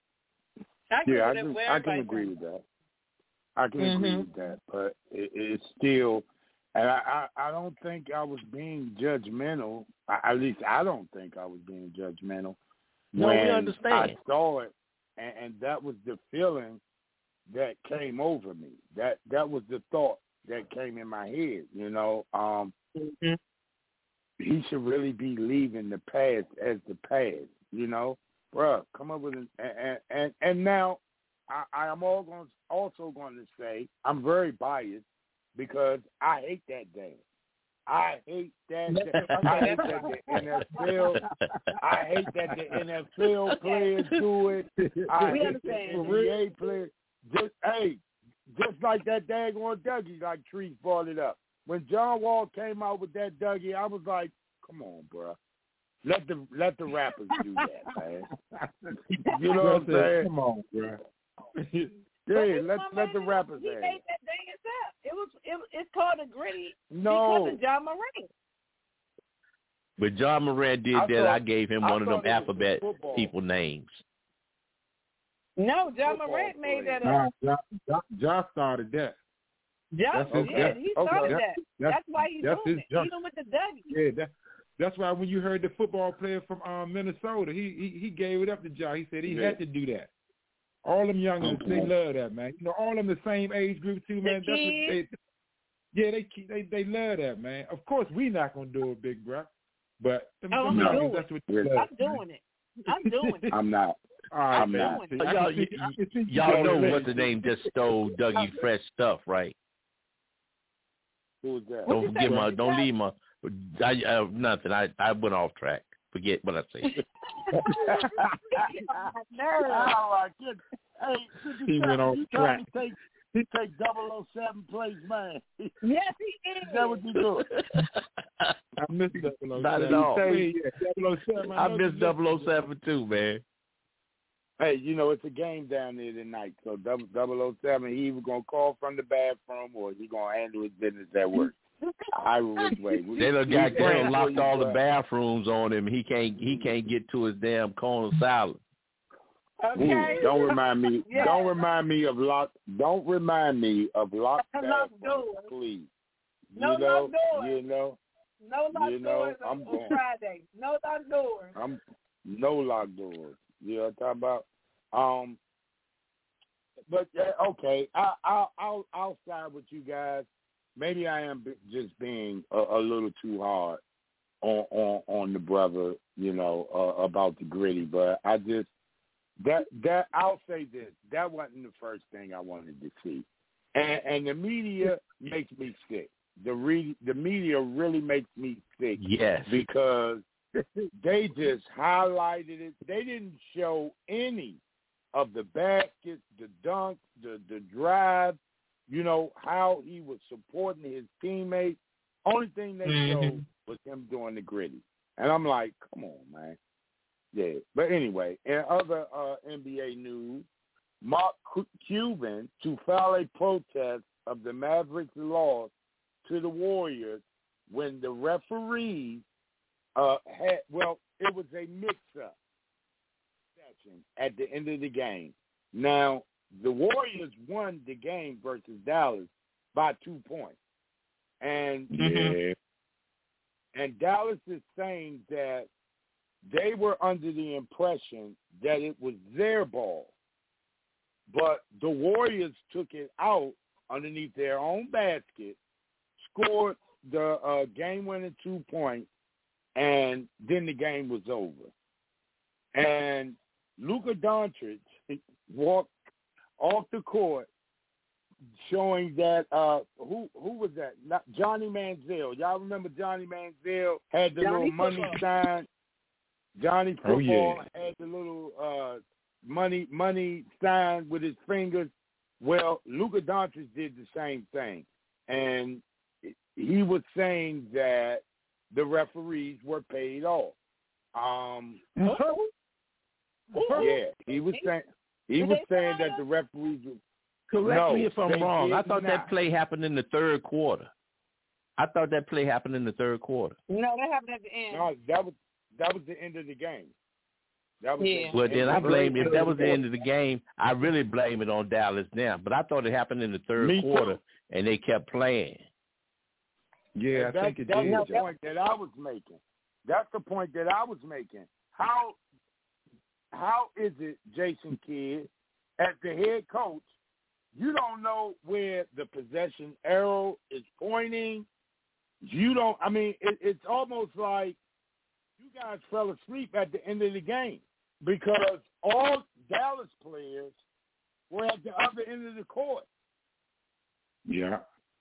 can agree with that. I can agree with that, but it's still, and I don't think I was being judgmental. At least I don't think I was being judgmental when we understand. I saw it, and that was the feeling that came over me. That was the thought that came in my head. He should really be leaving the past as the past. Bruh, come up with it. And now I am also going to say I'm very biased because I hate that game. I hate that. I hate that the NFL. I hate that the NFL players do it. I hate the NBA players. Just like that daggone Dougie, like Trees brought it up. When John Wall came out with that Dougie, I was like, "Come on, bro. Let the rappers do that, man." You know what I'm saying? Come on, bro. Yeah, let the rappers he have made that thing himself. It's called a gritty No. because of John Moran. But John Moran did that. I gave him one of them alphabet people names. No, John Moran made that up. John started that. John did. He started that. That's why he's doing it. Even with the W. Yeah, that's why when you heard the football player from Minnesota, he gave it up to John. He said he had to do that. All them youngins, they love that, man. You know, all them the same age group too, man. That's what they love that, man. Of course, we not gonna do it, big bro. But that's what they love. I'm doing it. I'm doing it. I'm not. I'm not. Y'all know what's the name just stole Dougie Fresh stuff, right? Who was that? Don't leave my. Nothing. I went off track. Forget what I said. He went off track. He take 007 place, man. Yes, he is. Is that what you do? I miss 007. Not at all. Yeah, 007, I miss 007 too, man. Hey, you know, it's a game down there tonight. So 007, he either going to call from the bathroom or he going to handle his business at work. Either which way. They done locked all the bathrooms on him. He can't get to his damn corn salad. Okay. Ooh, don't remind me. Yeah. Don't remind me of locked bathrooms, please. No locked doors. You know. No locked doors on Friday. No locked doors. No locked doors. You know what I'm talking about? But okay, I'll side with you guys. Maybe I am just being a little too hard on the brother, you know, about the gritty. But I just that I'll say this: that wasn't the first thing I wanted to see, and the media makes me sick. The media really makes me sick. Yes, because they just highlighted it. They didn't show any of the baskets, the dunks, the drive. You know, how he was supporting his teammates. Only thing they showed was him doing the gritty. And I'm like, come on, man. Yeah. But anyway, in other NBA news, Mark Cuban, to file a protest of the Mavericks' loss to the Warriors when the referees it was a mix-up at the end of the game. Now, the Warriors won the game versus Dallas by 2 points. And and Dallas is saying that they were under the impression that it was their ball. But the Warriors took it out underneath their own basket, scored the game-winning 2 points, and then the game was over. And Luka Doncic walked off the court, showing that who was that? Not Johnny Manziel. Y'all remember Johnny Manziel had the little money sign. Johnny Football had the little money sign with his fingers. Well, Luka Doncic did the same thing, and he was saying that the referees were paid off. Yeah, he was saying. He was saying that the referees were... Correct me if I'm wrong. I thought that play happened in the third quarter. No, that happened at the end. No, that was the end of the game. Well, then I blame, if that was the end of the game, I really blame it on Dallas now. But I thought it happened in the third quarter, and they kept playing. Yeah, I think it did. That's the point that I was making. That's the point that I was making. How is it, Jason Kidd, as the head coach, you don't know where the possession arrow is pointing? It's almost like you guys fell asleep at the end of the game because all Dallas players were at the other end of the court. Yeah.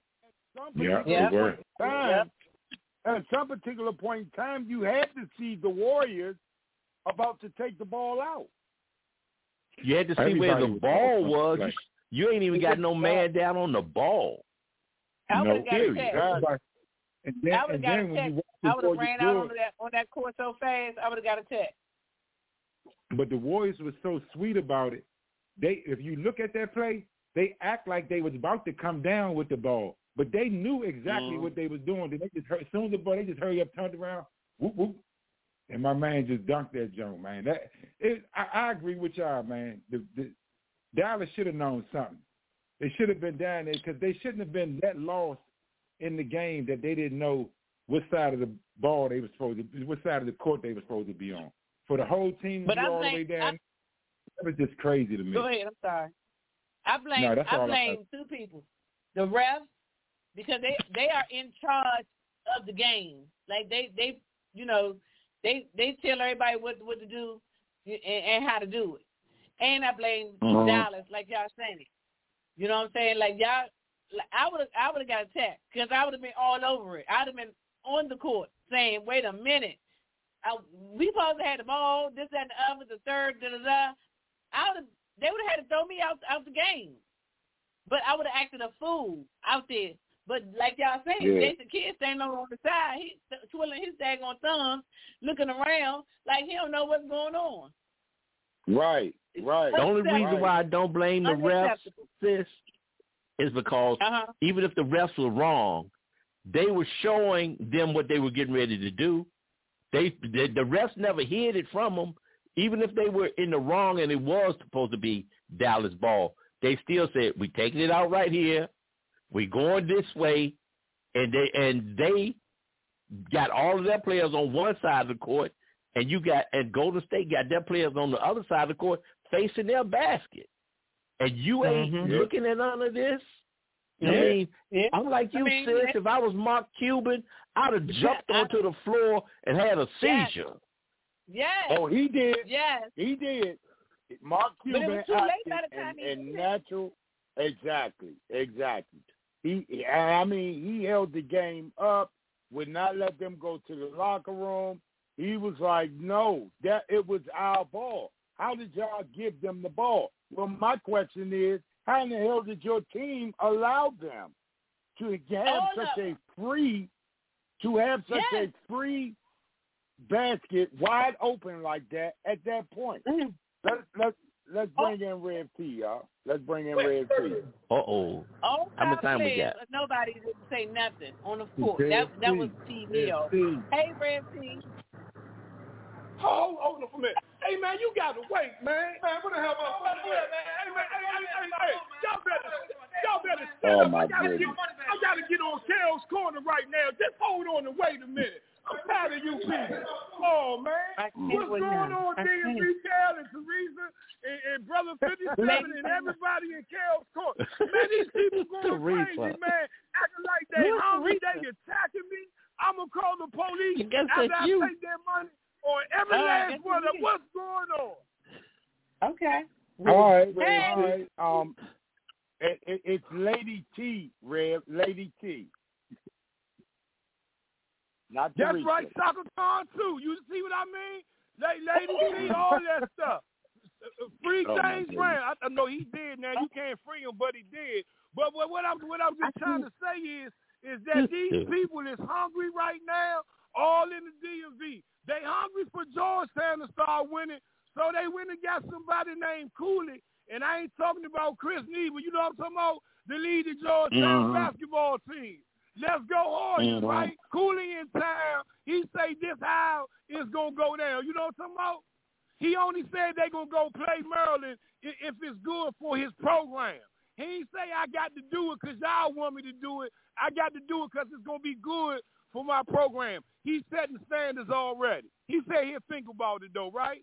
At some particular point in time, you had to see the Warriors about to take the ball out. You had to see where the ball was. You ain't even got no man down on the ball. I would have got a check. I would have got a check. I would have ran out on that court so fast, I would have got a check. But the Warriors were so sweet about it. If you look at that play, they act like they was about to come down with the ball. But they knew exactly what they was doing. They just as soon as the ball, they just hurry up, turned around, whoop, whoop. And my man just dunked that joint, man. I agree with y'all, man. The Dallas should have known something. They should have been down there because they shouldn't have been that lost in the game that they didn't know what side of the ball they were supposed to, what side of the court they were supposed to be on. For the whole team to be all the way down, that was just crazy to me. Go ahead. I'm sorry. I blame two people: the refs, because they are in charge of the game. Like they tell everybody what to do and how to do it. And I blame Dallas, like y'all saying. You know what I'm saying? Like y'all, I would have got attacked because I would have been all over it. I'd have been on the court saying, "Wait a minute, we supposed to have the ball, this, that, and the other, the third, da da da." They would have had to throw me out the game, but I would have acted a fool out there. But like y'all saying, Jason Kidd standing on the side, he twiddling his daggone thumbs, looking around like he don't know what's going on. Right. The only reason why I don't blame the refs, sis, is because even if the refs were wrong, they were showing them what they were getting ready to do. The refs never hid it from them. Even if they were in the wrong and it was supposed to be Dallas ball, they still said, "We taking it out right here. We going this way," and they got all of their players on one side of the court, and Golden State got their players on the other side of the court facing their basket, and you ain't looking at none of this. I mean, I'm like you, sis. If I was Mark Cuban, I'd have jumped onto the floor and had a seizure. Yes. Oh, he did. Yes. He did. Mark Cuban but it was too late by the time and natural. Exactly. He held the game up, would not let them go to the locker room. He was like, no, that it was our ball. How did y'all give them the ball? Well, my question is, how in the hell did your team allow them to have such a free basket wide open like that at that point? Let's bring in Red T, y'all. Let's bring in Red T. How much time we got? Nobody didn't say nothing on the court. That was TV. Hey, Red T. Hold on for a minute. Hey, man, you got to wait, man. Man, what the hell? Hey, y'all better stand up. I got to get on Kel's Corner right now. Just hold on and wait a minute. I'm tired of you people. Oh, man. What's going on, DMV, Kel and Teresa and Brother 57 and everybody in Kel's Corner? Man, these people going crazy, man. Acting like they hungry, they attacking me. I'm going to call the police after I take their money. On every last one of what's going on. Okay. All right. It's Lady T, Rev. Lady T. Not That's Teresa. right, Soccerthon too. You see what I mean? Lady T, all that stuff. Free James Brown. I know he did now. You can't free him, but he did. But what I'm just trying to say is that these people is hungry right now, all in the DMV. They hungry for Georgetown to start winning, so they went and got somebody named Cooley. And I ain't talking about Chris Neal. You know what I'm talking about? The lead of Georgetown basketball team. Let's go Warriors, right? Cooley in town. He say this how it's going to go down. You know what I'm talking about? He only said they going to go play Maryland if it's good for his program. He ain't say I got to do it because y'all want me to do it. I got to do it because it's going to be good for my program. He's setting standards already. He said he'll think about it, though, right?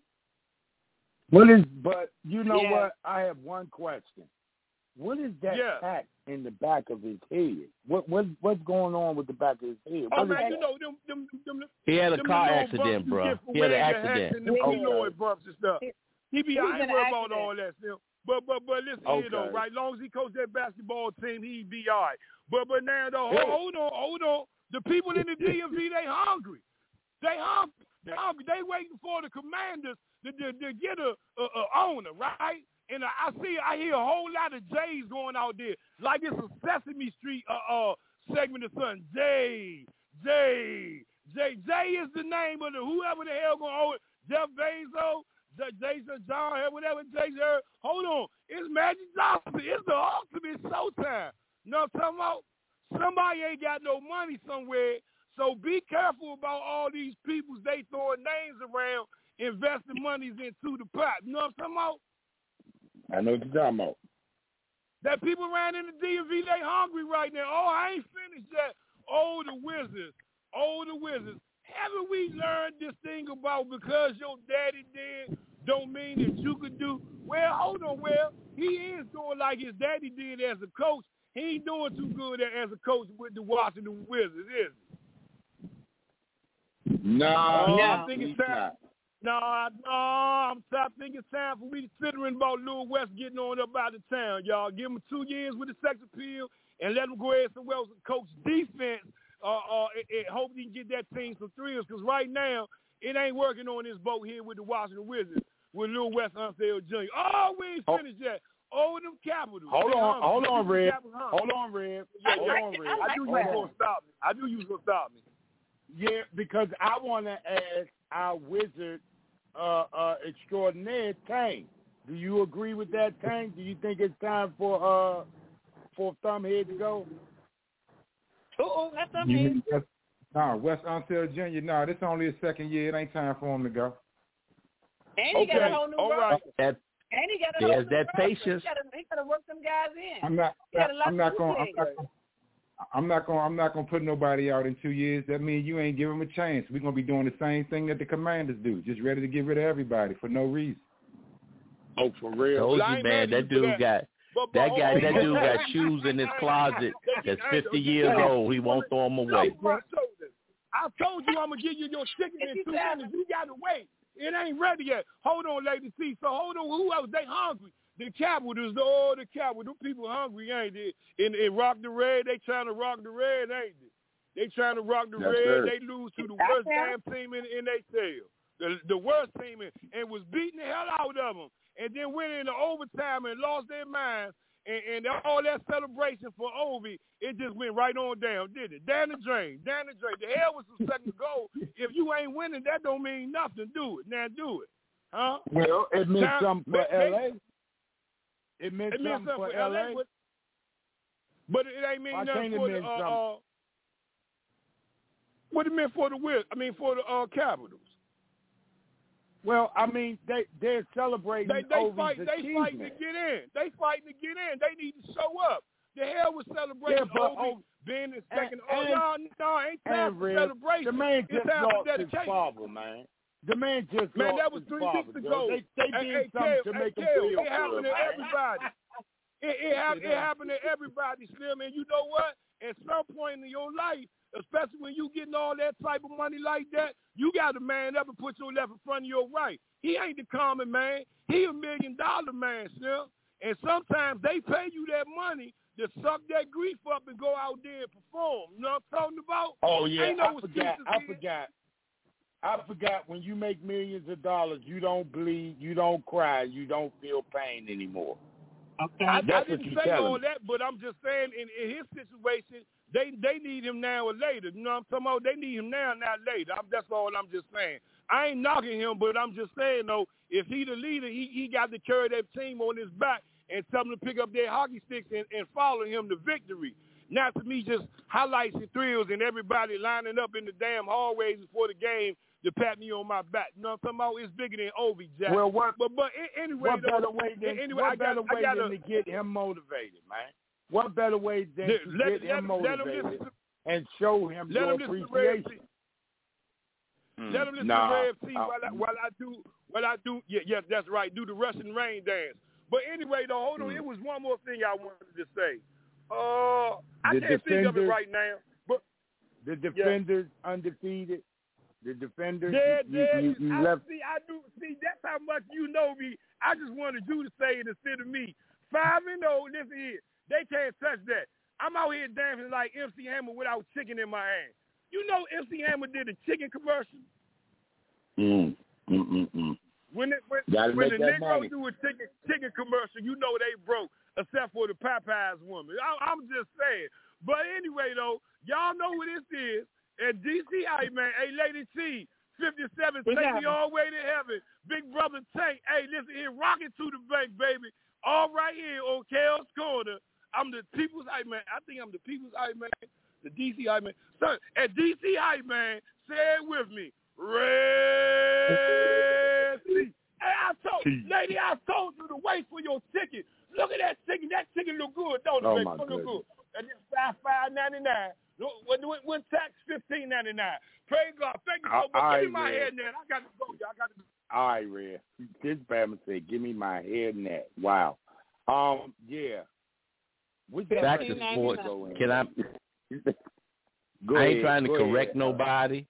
But you know what? I have one question. What is that pack in the back of his head? What's going on with the back of his head? Oh, man, you know, them he had a car accident, bro. He had an accident. Keloid bumps and stuff. He be, I ain't worried about all that stuff. But listen here though, right? Long as he coach that basketball team, he'd be all right. But now though, hold on. The people in the DMV, they hungry. They hungry. They waiting for the Commanders to get a owner, right? And I hear a whole lot of J's going out there, like it's a Sesame Street segment or something. J is the name of whoever the hell gonna own it. Jeff Bezos, Jason John, whatever Jason. Hold on, it's Magic Johnson. It's the ultimate showtime. You know what I'm talking about? Somebody ain't got no money somewhere, so be careful about all these people. They throwing names around, investing monies into the pot. You know what I'm talking about? I know what you're talking about. That people around in the DMV, they hungry right now. Oh, I ain't finished yet. Oh, the Wizards. Haven't we learned this thing about because your daddy did don't mean that you could do? Well, hold on. Well, he is doing like his daddy did as a coach. He ain't doing too good as a coach with the Washington Wizards, is he? No, I think it's time. I think it's time for me to considering about Lil West getting on up out of town, y'all. Give him 2 years with the sex appeal and let him go ahead somewhere else and coach defense. Hope he can get that team some thrills because right now it ain't working on this boat here with the Washington Wizards with Lil West Unseld Jr. Oh, we ain't finished yet. Oh, them Capitals. Hold on, Red. I knew you was gonna stop me. Yeah, because I want to ask our Wizard extraordinaire, Tank. Do you agree with that, Tank? Do you think it's time for Thumbhead to go? That's Thumbhead. No, West Unseld Jr., no, this only his second year. It ain't time for him to go. And he got a whole new right. And he got there's that patience. He gotta work them guys in. I'm not gonna put nobody out in 2 years. That means you ain't giving them a chance. We're gonna be doing the same thing that the Commanders do, just ready to get rid of everybody for no reason. Oh, for real? Told you, man, that dude got shoes in his closet that's 50 years old. He won't throw them away. I told you I'm gonna give you your chicken in 2 minutes. You gotta wait. It ain't ready yet. Hold on, Lady C. So hold on. Who else? They hungry. The Capitals, the Capitals. Them people hungry, ain't they? In Rock the Red, they trying to rock the Red, ain't they? They trying to rock the Red. Sir. They lose to the worst damn team in their tail. The worst team and was beating the hell out of them. And then went into overtime and lost their minds. And all that celebration for Ovi, it just went right on down, did it? Down the drain. The hell with some second goal. If you ain't winning, that don't mean nothing. Do it. Now do it. Huh? Well, it meant something for L.A. It meant something for L.A. But it ain't mean nothing for the what it meant for the for the Capitals. Well, I mean, they're celebrating. They fighting to get in. They They need to show up. The hell with celebrating Ovi being in second. Ain't time for celebration. The man just lost his father, man. The man just lost that was his 3 father, weeks ago. They did something to make him feel it happened good, to everybody. It happened to everybody, Slim. And you know what? At some point in your life, especially when you getting all that type of money like that, you got to man up and put your left in front of your right. He ain't the common man. He $1 million man, Slim. And sometimes they pay you that money to suck that grief up and go out there and perform. You know what I'm talking about? Oh, yeah, I forgot when you make millions of dollars, you don't bleed, you don't cry, you don't feel pain anymore. Okay. I didn't say all that, but I'm just saying in his situation, they need him now or later. You know what I'm talking about? They need him now, not later. That's all I'm just saying. I ain't knocking him, but I'm just saying, though, if he the leader, he got to carry that team on his back and tell them to pick up their hockey sticks and follow him to victory. Not to me just highlights and thrills and everybody lining up in the damn hallways before the game to pat me on my back. You know what I'm talking about? It's bigger than Ovi, Jack. Well, anyway, what better way than to get him motivated, man? What better way than to get him motivated and show him your appreciation? Let him listen to Rev T while I do. Yes, that's right. Do the Russian rain dance. But anyway, though, hold on. It was one more thing I wanted to say. I can't think of it right now. But the Defenders undefeated. The defender. You left. I do. See, that's how much you know me. I just wanted you to say it instead of me. 5-0. Listen here. They can't touch that. I'm out here dancing like MC Hammer without chicken in my hand. You know MC Hammer did a chicken commercial? When the Negro do a chicken commercial, you know they broke, except for the Popeyes woman. I'm just saying. But anyway, though, y'all know what this is. At DCI, man, hey, Lady T, 57, take me all the way to heaven. Big Brother Tank, hey, listen here, rocket to the bank, baby. All right here on Kel's Corner. I'm the people's hype man. I think I'm the people's hype man, the DCI man. So at DCI, man, say it with me. Red Sea. Hey, lady, I told you to wait for your ticket. Look at that ticket. That ticket look good, don't it? Oh, baby? my goodness. Look good. And it's $5.99. When tax $15.99. Praise God. Thank you so much. Give me my hairnet. I got to go. Y'all got to go. All right, Red. This Bama said, "Give me my hairnet." Wow. Yeah. Back to sports. Can I? Go I ain't ahead, trying to go correct ahead. nobody,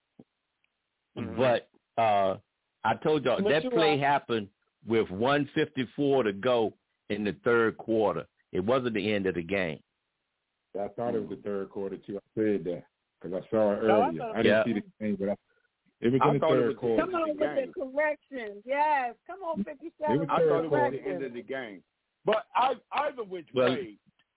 but I told y'all that play happened with 1:54 to go in the third quarter. It wasn't the end of the game. I thought it was the third quarter too. I said that because I saw it earlier. I didn't see the game, but it was in the third quarter. Come on with the corrections. Yes, come on, 57. I thought it was the end of the game. But either which way,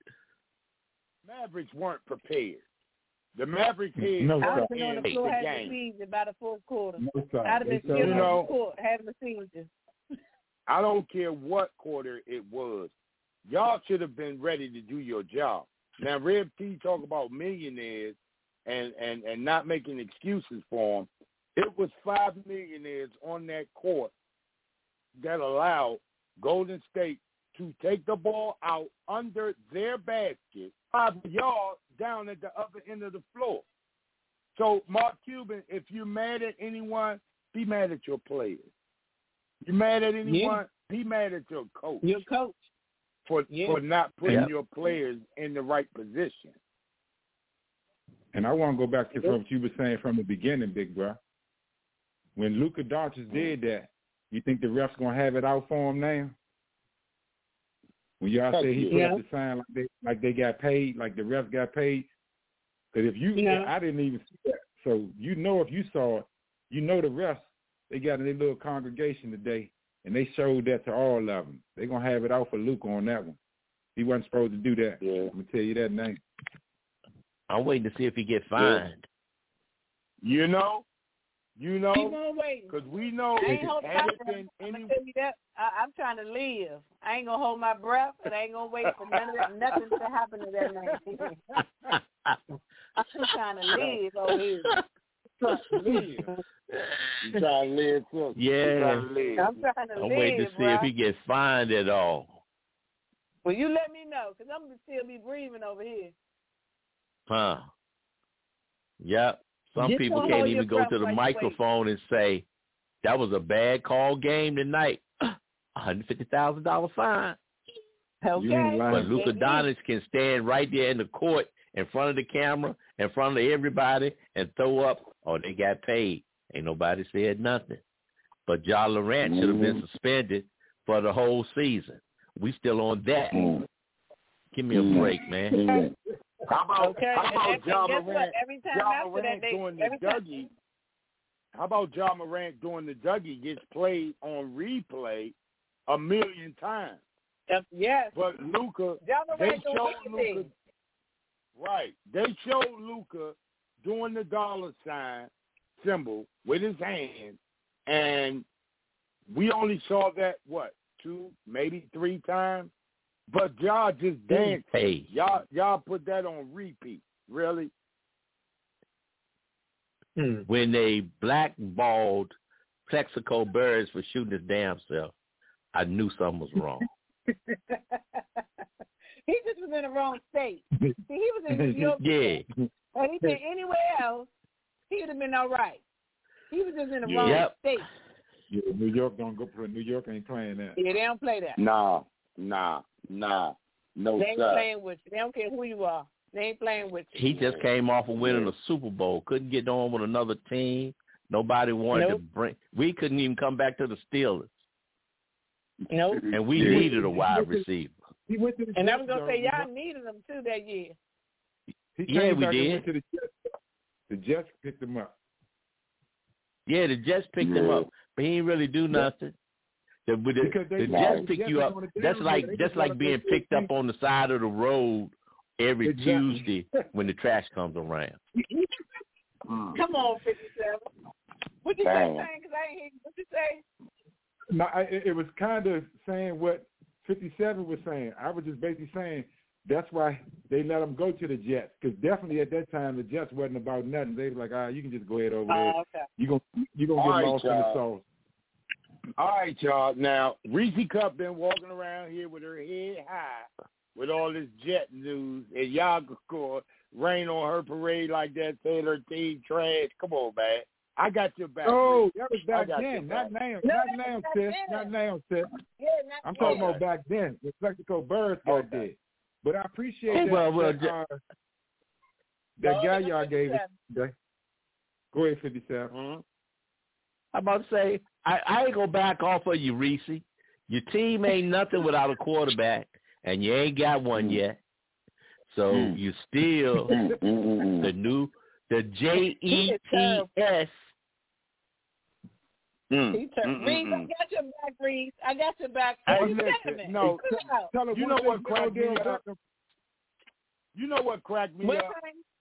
Mavericks weren't prepared. The Mavericks had I'd have been on the floor having a seizure about the fourth quarter. I'd have been still on the court having a seizure. I don't care what quarter it was. Y'all should have been ready to do your job. Now, Red T talk about millionaires and not making excuses for them. It was 5 millionaires on that court that allowed Golden State to take the ball out under their basket 5 yards down at the other end of the floor. So, Mark Cuban, if you're mad at anyone, be mad at your players. You mad at anyone, be mad at your coach. Your coach. For not putting your players in the right position. And I want to go back to what you were saying from the beginning, big bro. When Luka Doncic did that, you think the refs going to have it out for him now? When y'all say he put up the sign like they got paid, like the refs got paid? Because I didn't even see that. So you know if you saw it, you know the refs, they got in their little congregation today, and they showed that to all of them. They're going to have it out for Luka on that one. He wasn't supposed to do that. Yeah. I'm going to tell you that name. I'm waiting to see if he get fined. You know? Keep on waiting. Because we know I ain't holding my breath. I'm going to tell you that. I'm trying to live. I ain't going to hold my breath, and I ain't going to wait for nothing to happen to that man. I'm trying to live over here. You trying to live, too. Yeah. I'm trying to live, I'm waiting to see if he gets fined at all. Well, you let me know, because I'm going to still be breathing over here. Huh. Yep. Some people can't even go to the microphone and say, that was a bad call game tonight. $150,000 fine. Okay. But Luka Doncic can stand right there in the court in front of the camera, in front of everybody, and throw up, oh, they got paid. Ain't nobody said nothing. But Ja Morant should have been suspended for the whole season. We still on that. Give me a break, man. How about Ja Morant doing the Dougie? How about Ja Morant doing the Dougie gets played on replay 1,000,000 times? Yes. But Luka, they showed Luka. Right. They showed Luka doing the dollar sign symbol with his hand, and we only saw that, 2, maybe 3 times? But y'all just danced. Hey. Y'all put that on repeat. Really? When they blackballed Plexico Burris for shooting his damn self, I knew something was wrong. He just was in the wrong state. See, he was in New York. Yeah. Had he been anywhere else, he would have been all right. He was just in the wrong state. Yeah, New York don't go for New York ain't playing that. Yeah, they don't play that. Nah. No, they ain't sir. playing with you. They don't care who you are. They ain't playing with you. He just came off of winning a Super Bowl. Couldn't get on with another team. Nobody wanted to bring. We couldn't even come back to the Steelers. Nope. And we needed a wide receiver. He went to the and Jets, I was gonna say y'all needed them too that year. Yeah, we did. Went to the Jets. The Jets picked him up. Yeah, the Jets picked him up, but he didn't really do nothing. The Jets pick you up. That's like being picked up on the side of the road every Tuesday when the trash comes around. Come on, 57. What you say? Because I ain't hear you. What you say? No, it was kind of saying what 57 was saying. I was just basically saying that's why they let him go to the Jets, because definitely at that time the Jets wasn't about nothing. They were like, you can just go ahead over there. Okay. You gonna get lost in the sauce. All right, y'all. Now, Reese Cup been walking around here with her head high with all this Jet news, and y'all could rain on her parade like that, saying her team trash. Come on, man. I got your back. Oh, that was back then. Not now. Not now, sis. Not now, sis. Yeah, I'm talking about back then. The Mexico Birds back then. But I appreciate that guy y'all gave us. Go ahead, 57. I'm about to say, I ain't going to back off of you, Reese. Your team ain't nothing without a quarterback, and you ain't got one yet. So you still the JETS. Reese, I got your back, Reese. I got your back. No, you know what cracked me up? You know what cracked me up?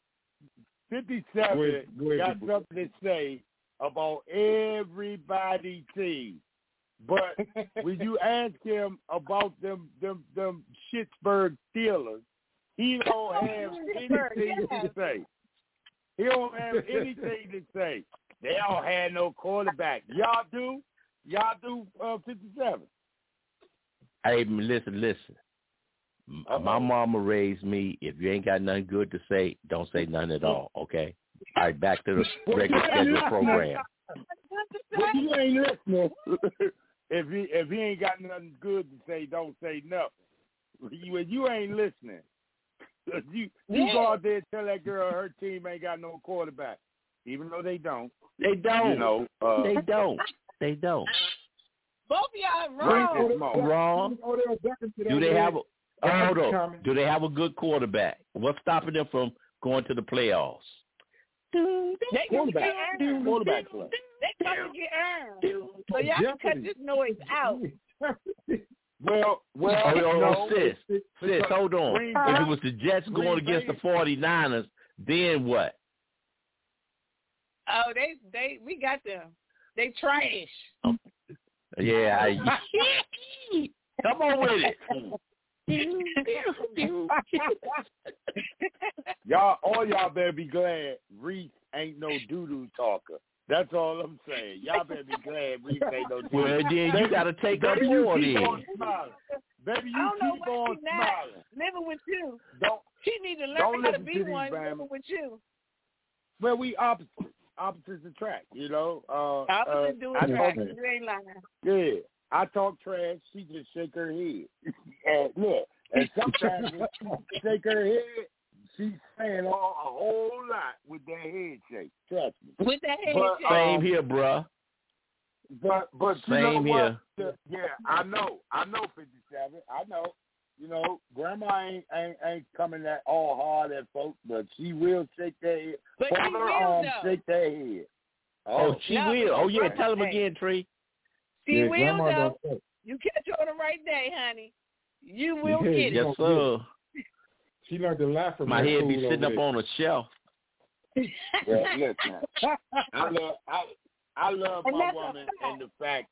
57 got something to say about everybody's team. But when you ask him about them Pittsburgh Steelers, he don't have anything to say. He don't have anything to say. They don't have no quarterback. Y'all do? Y'all do 57? Hey, listen. My mama raised me, if you ain't got nothing good to say, don't say nothing at all, okay? All right, back to the regular scheduled program. Well, you ain't listening. If he ain't got nothing good to say, don't say nothing. You ain't listening. You go out there and tell that girl her team ain't got no quarterback, even though they don't. They don't. You know, They don't. Both of y'all wrong. Do they have Do they have a good quarterback? What's stopping them from going to the playoffs? Quarterback play. They come to get earned. So y'all can cut this noise out. Well, no, sis, hold on. If it was the Jets going against the 49ers, then what? Oh, we got them. They trash. Yeah, come on with it. All y'all better be glad Reese ain't no doo-doo talker. That's all I'm saying. Y'all better be glad Reese ain't no doo-doo. Well, then you got to take up for it. Baby, you keep on smiling. Living with you. She need to don't learn how to listen be to one these, living with you. Well, we opposites attract, you know. Opposites do attract. You ain't lying. Yeah. I talk trash, she just shake her head. And sometimes when she shake her head, she's saying a whole lot with that head shake. Trust me. With that head shake. Same here, bruh. But same here. Yeah, I know 57. I know. You know, Grandma ain't coming that all hard at folks, but she will shake that head. But she will, shake that head. Oh, she will. Oh, yeah, tell him again, Tree. She will, though. You catch her on the right day, honey. You will get it. Yes, sir. She learned to laugh from my head be sitting up on a shelf. Well, listen, I love my woman and the fact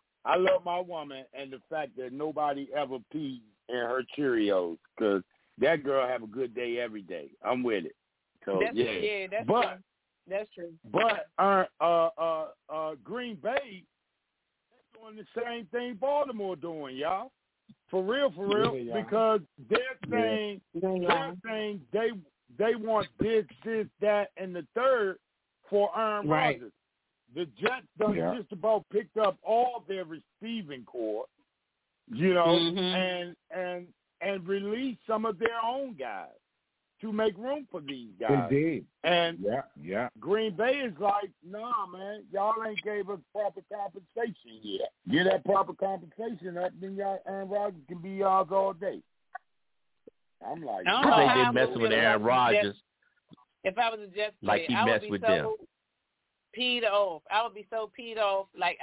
that nobody ever pees in her Cheerios, because that girl have a good day every day. I'm with it. So that's true. But Green Bay, they're doing the same thing Baltimore doing, y'all. For real, because they're saying they want this, that, and the third for Aaron Rodgers. The Jets just about picked up all their receiving core, you know, and released some of their own guys to make room for these guys. They did. And yeah. Green Bay is like, nah, man, y'all ain't gave us proper compensation yet. Get that proper compensation up, then y'all Aaron Rodgers can be y'all's all day. I'm like, I think they're messing with Aaron Rodgers. If I was a Jets player, like he messed with them. Peed off. I would be so peed off. Like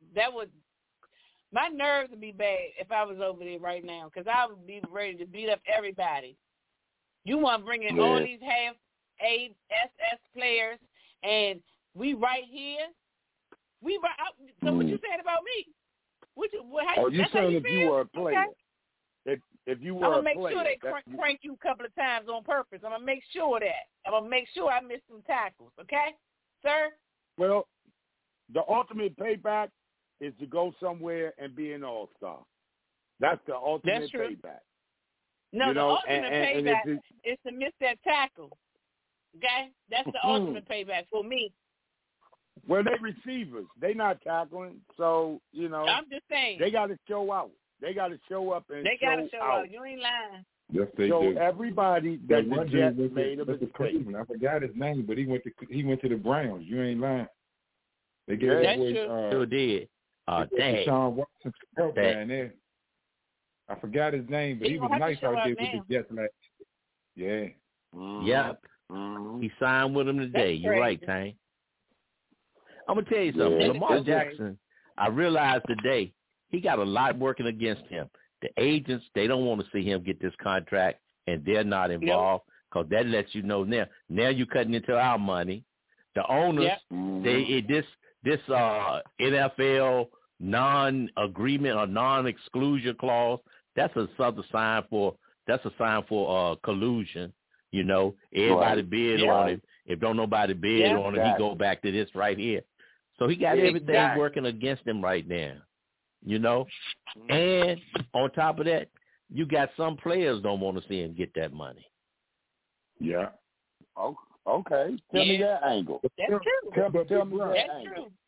my nerves would be bad if I was over there right now, because I would be ready to beat up everybody. You want to bring in all these half-A SS players, and we right here. So what you saying about me? You saying if you were a player? Okay. If you were a player, I'm gonna make sure they crank you a couple of times on purpose. I'm gonna make sure that. I'm gonna make sure I miss some tackles. Okay, sir. Well, the ultimate payback is to go somewhere and be an all-star. That's the ultimate payback. No, the ultimate payback is to miss that tackle. Okay? That's the ultimate payback for me. Well, they receivers. They not tackling, so, I'm just saying. They got to show out. They got to show up and they got to show out. You ain't lying. Yes, they so do. Everybody that the Jets made a mistake. I forgot his name, but he went to the Browns. You ain't lying. They gave that boy, sure did. Dang. Sean Watson down there. I forgot his name, but he was nice out there with the Jets last year. Yeah. Yep. He signed with him today. You're right, Tang. I'm going to tell you something. Lamar Jackson, I realized today, he got a lot working against him. The agents, they don't want to see him get this contract, and they're not involved because that lets you know now. Now you're cutting into our money. The owners, this NFL non-agreement or non-exclusion clause, that's a sign for collusion. Everybody bid on it. If don't nobody bid on it, he go back to this right here. So he got everything working against him right now. And on top of that, you got some players don't want to see him get that money. Yeah. Okay. Tell me that angle. That's true. Tell me that's that angle. True.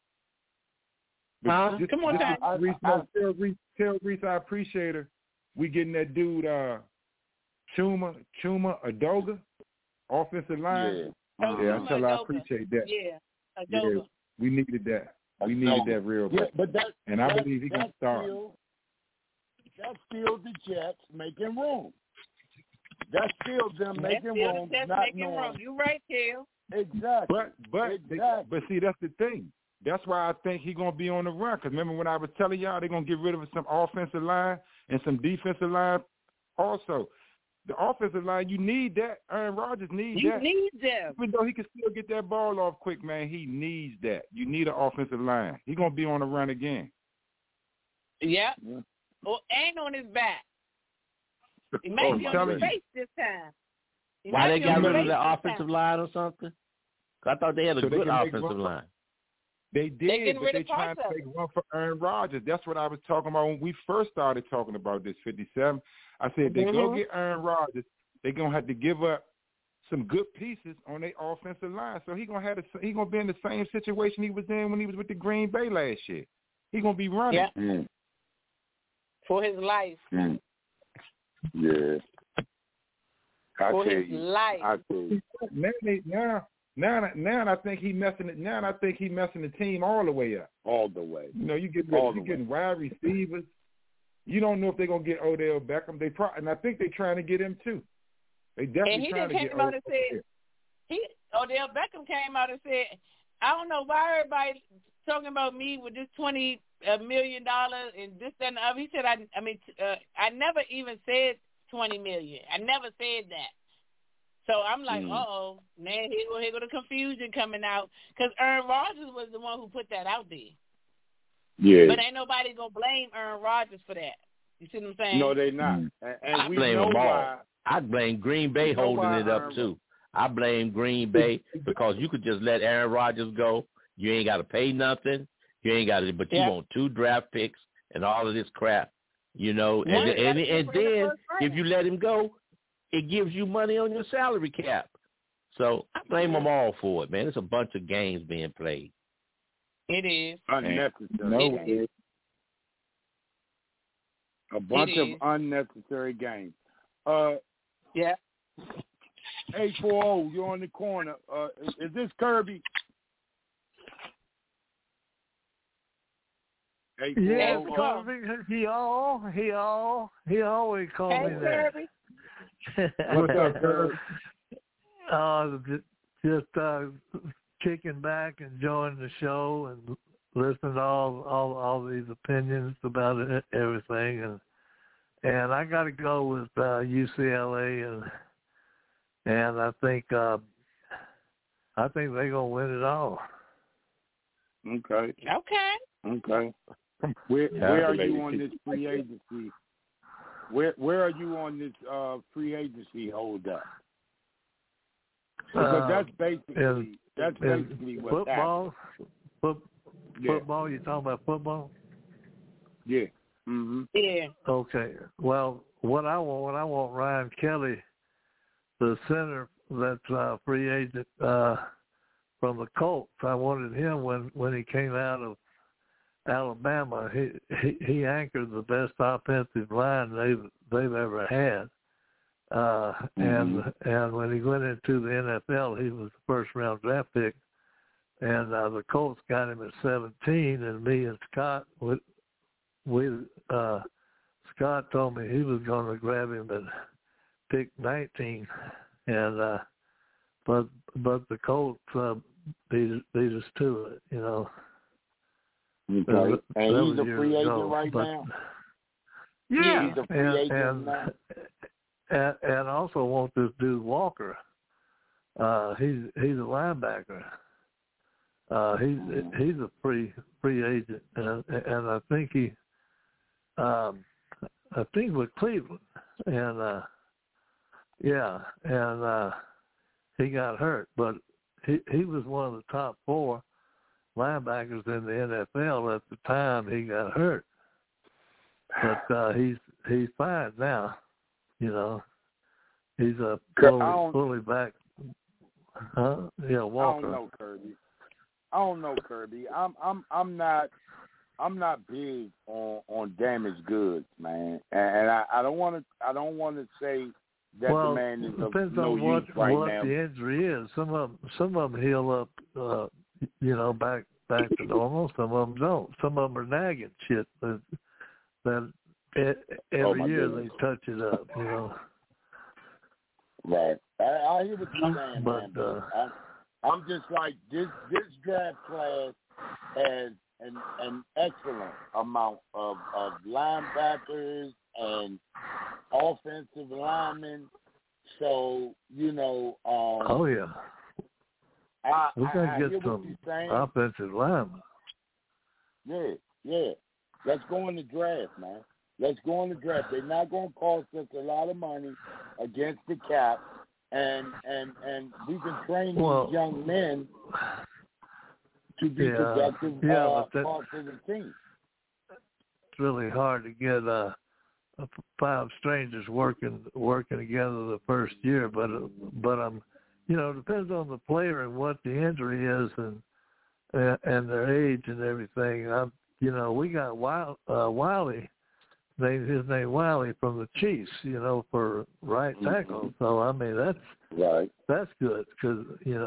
Come on, tell Reese I appreciate her. We getting that dude Chuma Adoga, offensive line. I tell her I appreciate that. Yeah, Adoga. Yeah, we needed that. We needed that real bad. And I believe he can start. That's still the Jets making room. That's still them making room. You're right, Kel. Exactly. But see, that's the thing. That's why I think he's going to be on the run. Because remember when I was telling y'all they're going to get rid of some offensive line and some defensive line also. The offensive line, you need that. Aaron Rodgers needs that. You need them. Even though he can still get that ball off quick, man, he needs that. You need an offensive line. He's going to be on the run again. Yeah. Well, and on his back. He might be on his face this time. Why they got rid of the offensive line or something? I thought they had a good offensive line. They did, but they're trying to take one for Aaron Rodgers. That's what I was talking about when we first started talking about this 57. I said, they go get Aaron Rodgers, they're going to have to give up some good pieces on their offensive line. So he's going to be in the same situation he was in when he was with the Green Bay last year. He's going to be running. Yeah. For his life. Yeah. For his life. I tell you. Now I think he messing it. Now I think he messing the team all the way up. All the way. You getting wide receivers. You don't know if they're gonna get Odell Beckham. And I think they're trying to get him too. They definitely trying to get Odell. Odell Beckham came out and said, I don't know why everybody talking about me with this $20 million and this that, and the other. He said, I never even said $20 million. I never said that. So I'm like, now here go the confusion coming out, because Aaron Rodgers was the one who put that out there. Yeah. But ain't nobody gonna blame Aaron Rodgers for that. You see what I'm saying? No, they not. And we blame them all. I blame Green Bay holding it up too. I blame Green Bay because you could just let Aaron Rodgers go. You ain't got to pay nothing. You ain't got to, but you want 2 draft picks and all of this crap, And then if you let him go, it gives you money on your salary cap. So I blame them all for it, man. It's a bunch of games being played. It is. Unnecessary. A bunch of unnecessary games. Yeah. 840, you're on the corner. Is this Kirby? 840. Yes, Kirby. He always calls me that. Kirby. What's up, Kirby? Just kicking back, enjoying the show, and listening to all these opinions about everything, and I got to go with UCLA, and I think they're gonna win it all. Okay. Where are you on this free agency? Where are you on this free agency hold up? Because that's basically what's football. happening. Football. You talking about football? Yeah. Mhm. Yeah. Okay. Well, what I want Ryan Kelly, the center that's free agent from the Colts. I wanted him when he came out of Alabama. He anchored the best offensive line they've ever had. And when he went into the NFL, he was the first round draft pick. And the Colts got him at 17, and me and Scott, Scott told me he was going to grab him at pick 19, and but the Colts beat us to it, you know. Okay. And he's a free agent right now. Yeah, he's a free agent now. And also want this dude Walker. He's a linebacker. He's a free agent, and I think with Cleveland, and he got hurt, but he was one of the top 4 linebackers in the NFL at the time he got hurt. But he's fine now, you know. He's a fully back. Yeah, Walker. I don't know, Kirby. I'm not big on damaged goods, man. And I don't want to say that the man is depends no on what use right now. The injury is. Some of them heal up, back to normal. Some of them don't. Some of them are nagging shit that every year goodness. they touch it up, you know. Right. I hear what you're saying, but, man. I'm just like this draft class has an excellent amount of linebackers and offensive linemen. So, you know, we gotta get some offensive linemen. Yeah. Let's go in the draft, man. Let's go in the draft. They're not going to cost us a lot of money against the cap, and we can train these young men to be productive parts of the team. It's really hard to get 5 strangers working together the first year, but it depends on the player and what the injury is and their age and everything. We got Wiley. His name Wiley from the Chiefs, for right tackle. So I mean that's right. That's good because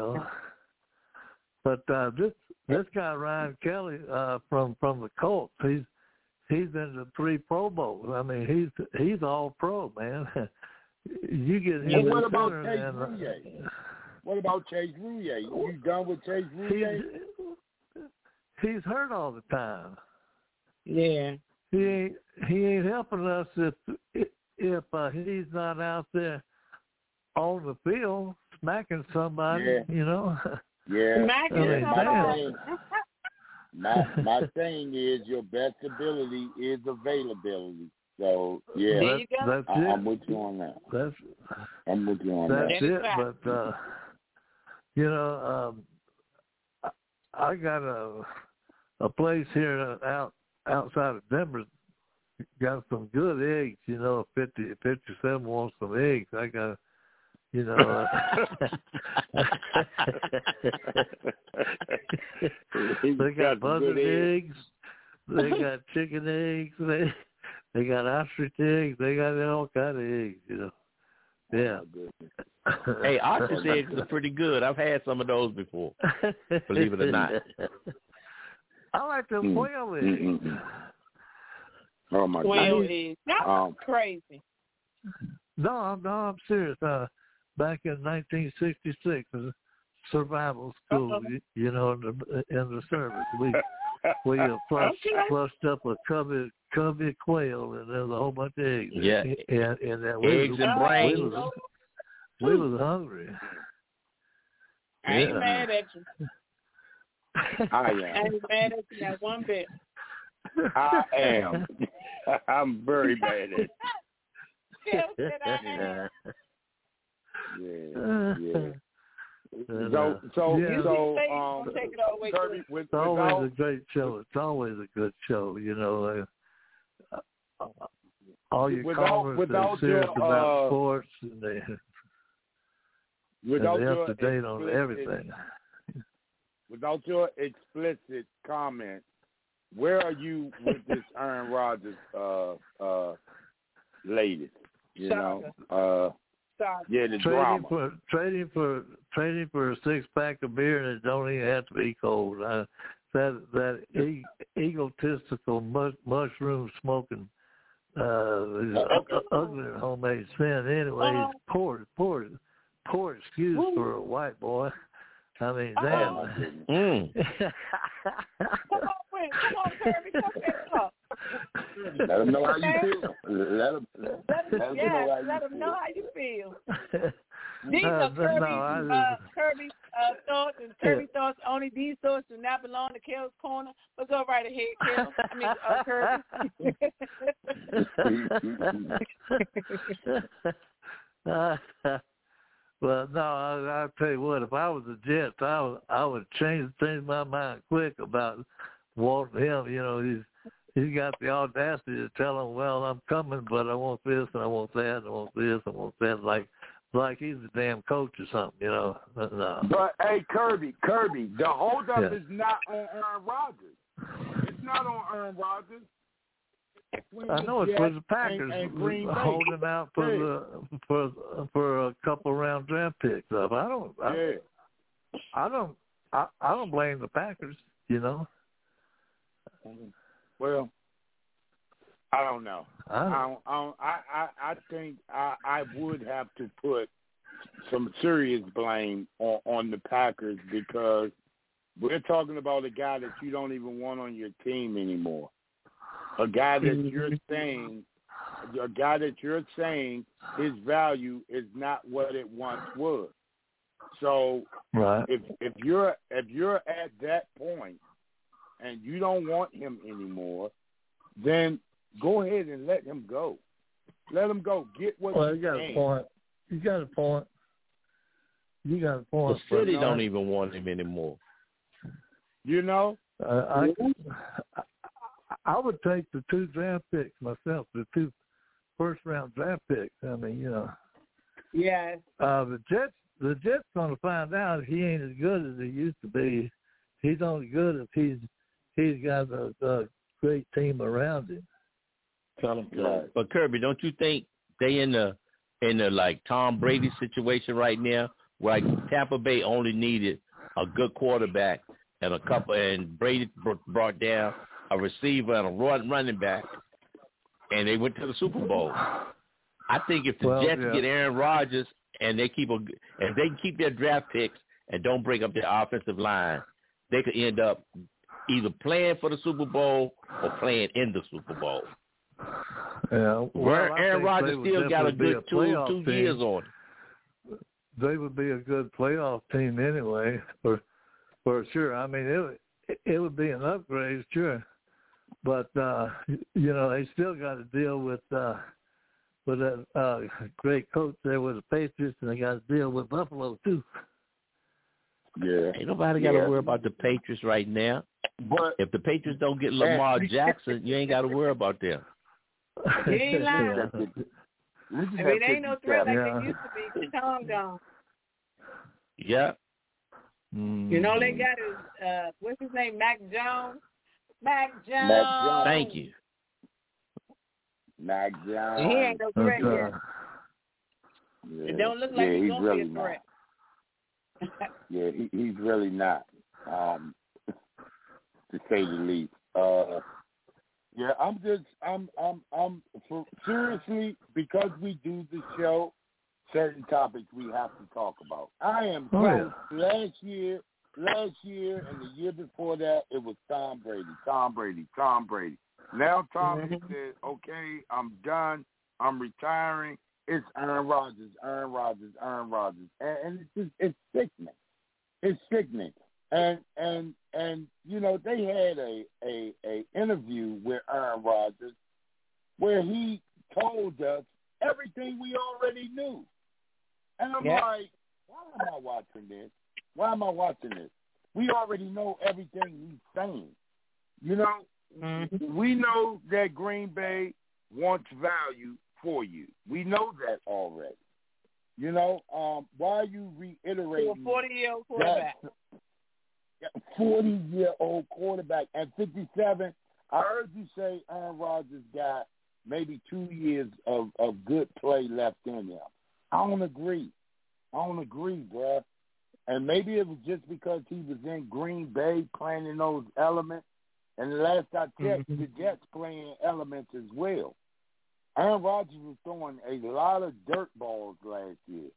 But this guy Ryan Kelly from the Colts, he's in the 3 Pro Bowls. I mean he's all pro, man. You get him. And what about Chase Rouye? What about Chase Rouye? You done with Chase Rouye? He's hurt all the time. Yeah. He ain't helping us if he's not out there on the field smacking somebody, Yeah. Smacking somebody. My thing is your best ability is availability. So there you go. I'm with you on that. I'm with you on that. That's it. But I got a place here outside of Denver, got some good eggs, 57 wants some eggs. I got, they got buzzard eggs, they got chicken eggs, they got ostrich eggs, they got all kind of eggs, Yeah. Hey, ostrich eggs are pretty good. I've had some of those before, believe it or not. I like the quail eggs. Oh, my Quail God. eggs. That's crazy. No, I'm serious. Back in 1966, survival school, you know, in the service, we flushed up a cubby quail, and there's a whole bunch of eggs. Yeah, and eggs and brains. We was hungry. I ain't mad at you. I am. I ain't mad at you not one bit. I am. I'm very bad at it. Yeah. So, Kirby, it's always a great show. It's always a good show, you know. All your callers are serious about sports, and they're up to date on everything. Without your explicit comment, where are you with this Aaron Rodgers latest? You know, the drama. Trading for a 6-pack of beer, and it don't even have to be cold. That egotistical mushroom smoking ugly homemade sin. Anyway, poor excuse for a white boy. I mean, damn. Come on, Kirby, come talk. Let them know how you feel. Let them know how you feel. These are Kirby's thoughts, and Kirby's thoughts only. These thoughts do not belong to Kel's Corner. But go right ahead, Kel. Kirby. Well, no, I'll tell you what. If I was the Jets, I would change my mind quick about wanting him. You know, he's got the audacity to tell him, "Well, I'm coming, but I want this and I want that and I want this and I want that." Like he's a damn coach or something, you know. No. But hey, Kirby, the holdup is not on Aaron Rodgers. It's not on Aaron Rodgers. I know it's for the Packers holding out for a couple round draft picks. I don't blame the Packers. You know. Well, I don't know. I think I would have to put some serious blame on the Packers because we're talking about a guy that you don't even want on your team anymore. A guy that you're saying his value is not what it once was. So if you're at that point and you don't want him anymore, then go ahead and let him go. Let him go. Get what you got can. a point. You got a point. The city don't even want him anymore. You know? I would take the 2 draft picks myself, the 2 first-round draft picks. I mean, you know. Yes. The Jets going to find out he ain't as good as he used to be. He's only good if he's got a great team around him. Tell him. But Kirby, don't you think they in the like Tom Brady situation right now, where like Tampa Bay only needed a good quarterback and Brady brought down a receiver and a running back, and they went to the Super Bowl. I think if the Jets get Aaron Rodgers and they keep their draft picks and don't break up their offensive line, they could end up either playing for the Super Bowl or playing in the Super Bowl. Yeah, Aaron Rodgers still got a good 2 years on it. They would be a good playoff team anyway, for sure. I mean, it would be an upgrade, sure. But, you know, they still got to deal with that great coach there with the Patriots, and they got to deal with Buffalo, too. Yeah. Ain't nobody got to worry about the Patriots right now. But if the Patriots don't get Lamar Jackson, you ain't got to worry about them. He ain't lying. It ain't no threat like it used to be. Tom gone. Yeah. You know, they got his, what's his name, Mac Jones? Mac Jones. Thank you. Mac Jones. He ain't no threat yet. It don't look like he's going to really be a threat. Yeah, he's really not, to say the least. Yeah, seriously, because we do the show, certain topics we have to talk about. I am close. Last year and the year before that, it was Tom Brady. Now Tom said, okay, I'm done. I'm retiring. It's Aaron Rodgers. And it's sickening. It's sickening. And you know, they had a interview with Aaron Rodgers where he told us everything we already knew. And I'm like, why am I watching this? We already know everything he's saying. You know, we know that Green Bay wants value for you. We know that already. You know, why are you reiterating a 40-year-old quarterback? 40-year-old quarterback at 57. I heard you say Aaron Rodgers got maybe 2 years of good play left in him. I don't agree, bruh. And maybe it was just because he was in Green Bay playing in those elements. And the last I checked, the Jets playing elements as well. Aaron Rodgers was throwing a lot of dirt balls last year.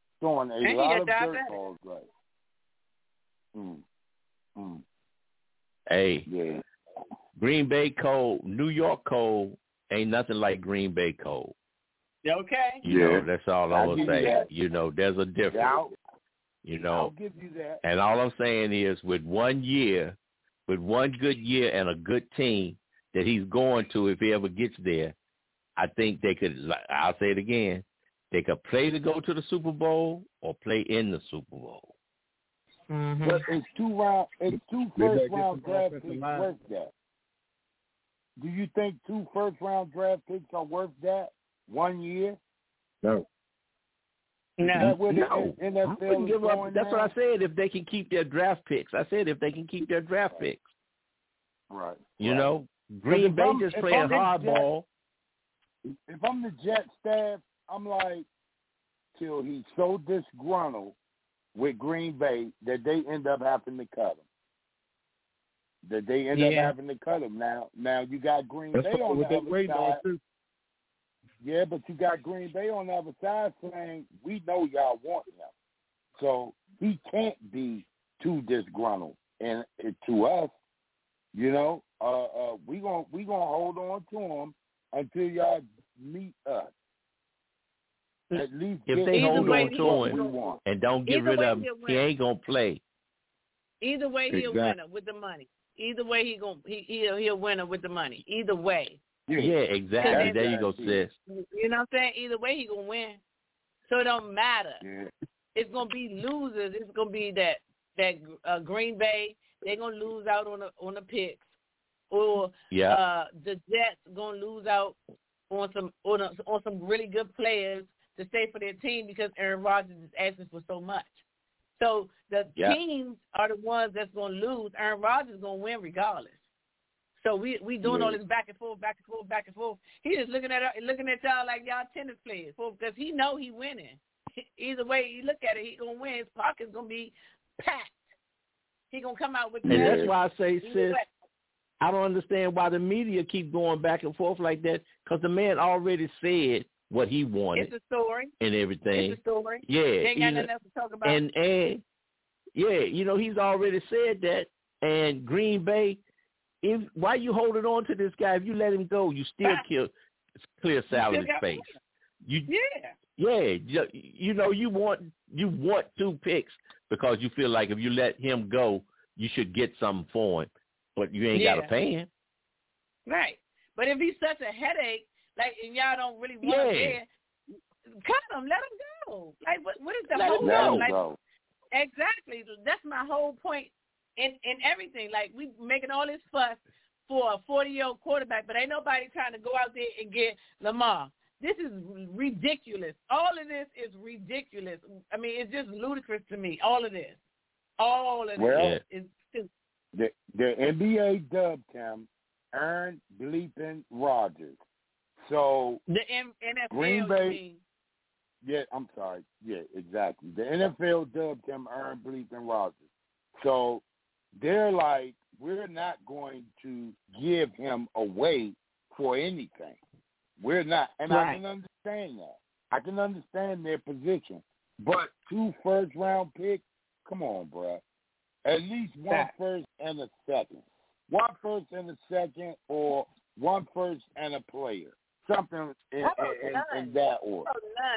Hey, yeah. Green Bay cold, New York cold ain't nothing like Green Bay cold. Okay. You know, that's all I'm going to say. You know, there's a difference. Yeah, you know, I'll give you that. And all I'm saying is with 1 year, with one good year and a good team that he's going to, if he ever gets there, I think they could, I'll say it again, they could play to go to the Super Bowl or play in the Super Bowl. But it's two first-round draft picks worth that. Do you think 2 first-round draft picks are worth that 1 year? No. No. I wouldn't give up. That's what I said, if they can keep their draft picks. I said if they can keep their draft picks. Right. You know, Green Bay just playing hardball. If I'm the Jet staff, I'm like, till he's so disgruntled with Green Bay that they end up having to cut him. Now you got Green Bay on the other side. Yeah, but you got Green Bay on the other side saying, we know y'all want him. So he can't be too disgruntled. And to us, you know, we gonna hold on to him until y'all meet us. At least if they hold on to him and don't get rid of him, he ain't gonna play. Either way, he'll win it with the money. Either way, he'll win it with the money. Either way. Yeah, exactly. There you go, sis. You know what I'm saying? Either way, he gonna win. So it don't matter. Yeah. It's gonna be losers. It's gonna be that Green Bay. They're gonna lose out on the picks, or the Jets gonna lose out on some really good players to stay for their team because Aaron Rodgers is asking for so much. So the teams are the ones that's gonna lose. Aaron Rodgers is gonna win regardless. So we doing all this back and forth. He just looking at y'all like y'all tennis players, because he know he winning. Either way you look at it, he gonna win. His pocket's gonna be packed. He gonna come out with. And that's why I say, sis, I don't understand why the media keep going back and forth like that. Because the man already said what he wanted. It's a story and everything. It's a story. Yeah, they ain't got nothing else to talk about. And yeah, you know, he's already said that. And Green Bay. Why you holding on to this guy? If you let him go, you still clear salary space. You know, you want 2 picks because you feel like if you let him go, you should get something for him, but you ain't got to pay him. Right. But if he's such a headache, like, and y'all don't really want him there, cut him, let him go. Like, what is the whole thing? Like, exactly. That's my whole point. In everything, like, we making all this fuss for a 40-year-old quarterback, but ain't nobody trying to go out there and get Lamar. This is ridiculous. All of this is ridiculous. I mean, it's just ludicrous to me. All of this is stupid. The NBA dubbed him Aaron bleeping Rodgers. So the NFL, Green Bay, Yeah, I'm sorry. Yeah, exactly. The NFL dubbed him Aaron Bleeping Rodgers. So they're like, we're not going to give him away for anything. We're not. And I can understand that. I can understand their position. But 2 first-round picks, come on, bro. At least 1 first and a second. 1 first and a second, or 1 first and a player. Something in that order.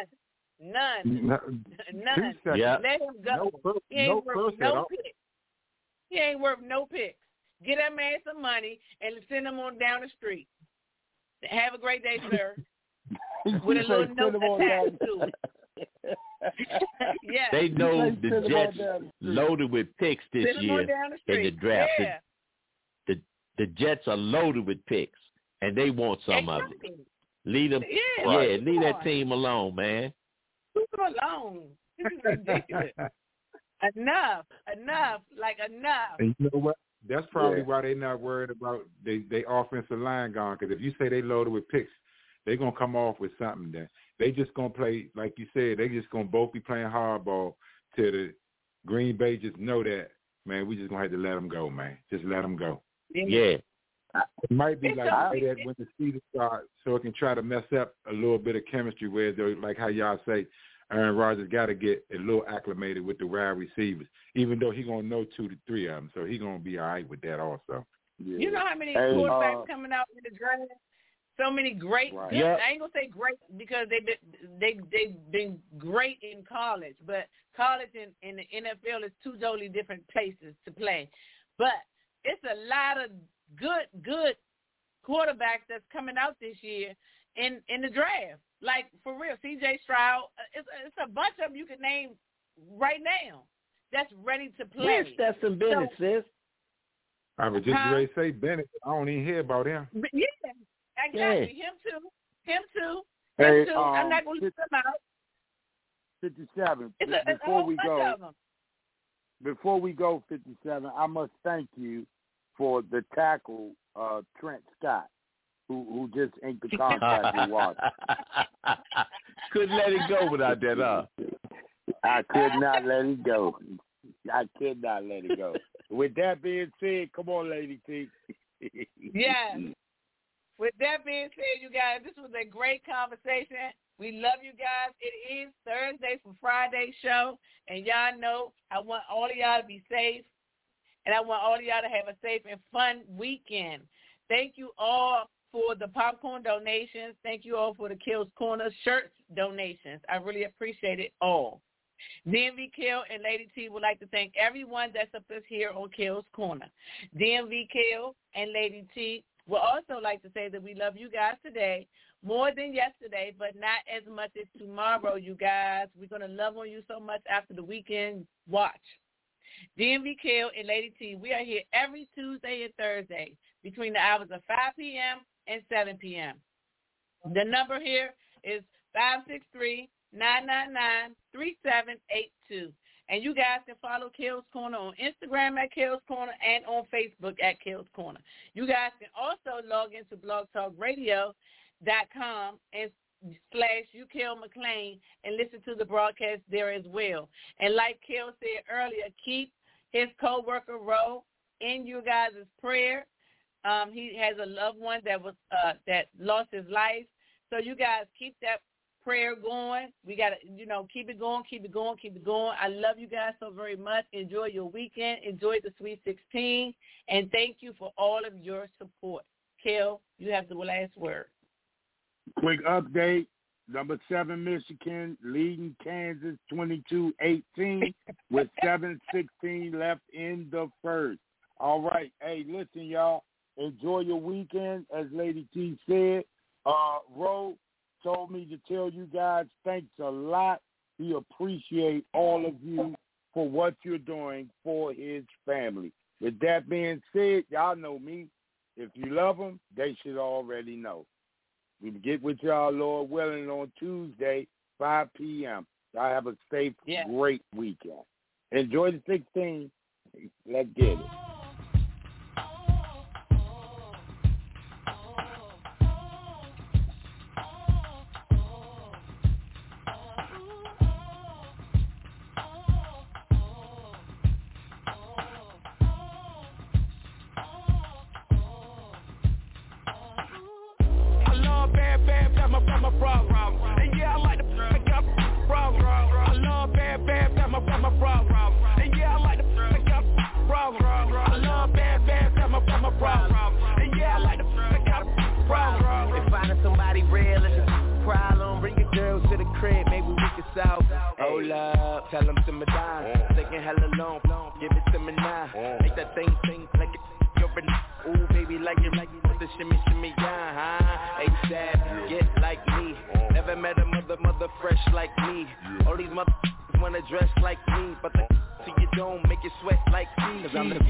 None. Yeah. Let him go. He ain't worth no picks. He ain't worth no picks. Get that man some money and send him on down the street. Have a great day, sir. With a little note attached to it. Yeah. They know the Jets loaded with picks this year in the draft. Yeah. The Jets are loaded with picks, and they want some of it. Leave them. Leave that team alone, man. Leave them alone. This is ridiculous. Enough. Like enough. And you know what? That's probably why they're not worried about they offensive line gone. Because if you say they loaded with picks, they're going to come off with something there. They just going to play, like you said, they just going to both be playing hardball till the Green Bay just know that, man, we just going to have to let them go, man. Just let them go. Yeah. It might be like that when the season starts, so it can try to mess up a little bit of chemistry where, like how y'all say, Aaron Rodgers got to get a little acclimated with the wide receivers, even though he's going to know 2 to 3 of them, so he's going to be all right with that also. Yeah. You know how many quarterbacks coming out in the draft? So many great. Right. Good, I ain't gonna say great because they've been great in college, but college and the NFL is 2 totally different places to play. But it's a lot of good quarterbacks that's coming out this year in the draft. Like for real, C.J. Stroud. It's a bunch of them you can name right now that's ready to play. Where's Stetson Bennett, sis? I was just ready to say Bennett. I don't even hear about him. Yeah. Exactly. Him too. I'm not going to leave them out. 57. Before we go, 57, I must thank you for the tackle, Trent Scott, who just inked the contract with Washington. Couldn't let it go without that, huh? I could not let it go. With that being said, come on, Lady T. Yeah. With that being said, you guys, this was a great conversation. We love you guys. It is Thursday for Friday show, and y'all know I want all of y'all to be safe, and I want all of y'all to have a safe and fun weekend. Thank you all for the popcorn donations. Thank you all for the Kale's Corner shirts donations. I really appreciate it all. DMV Kale and Lady T would like to thank everyone that's up here on Kale's Corner. DMV Kale and Lady T would also like to say that we love you guys today more than yesterday, but not as much as tomorrow, you guys. We're going to love on you so much after the weekend watch. DMV Kale and Lady T, we are here every Tuesday and Thursday between the hours of 5 p.m. and 7 p.m. The number here is 563-999-3782. And you guys can follow Kale's Corner on Instagram at Kale's Corner and on Facebook at Kale's Corner. You guys can also log into blogtalkradio.com and /UKaleMcLean and listen to the broadcast there as well. And like Kale said earlier, keep his co-worker Ro in you guys' prayer. He has a loved one that that lost his life. So you guys keep that prayer going. We got to, keep it going. I love you guys so very much. Enjoy your weekend. Enjoy the Sweet 16. And thank you for all of your support. Kel, you have the last word. Quick update. Number 7, Michigan, leading Kansas 22-18 with 7:16 left in the first. All right. Hey, listen, y'all. Enjoy your weekend. As Lady T said, Ro told me to tell you guys thanks a lot. He appreciate all of you for what you're doing for his family. With that being said, y'all know me. If you love them, they should already know. We'll get with y'all, Lord willing, on Tuesday, 5 p.m. Y'all have a safe, great weekend. Enjoy the 16. Let's get it. my problem. And yeah, I like the I got problem. I love bad, that's my problem. And yeah, I like the I got problem. I love bad, that's my problem. And yeah, I like the I got problem. If finding somebody real is a problem, bring your girls to the crib, maybe we can solve. Hold up, tell them to me down. Taking hella long, give it to me now. Make that thing like it. Ooh, baby, like it, with the shimmy, yeah, huh? ASAP, get like me. Never met a mother fresh like me. All these mother wanna dress like me, but the so you don't make it sweat like me. Cause I'm the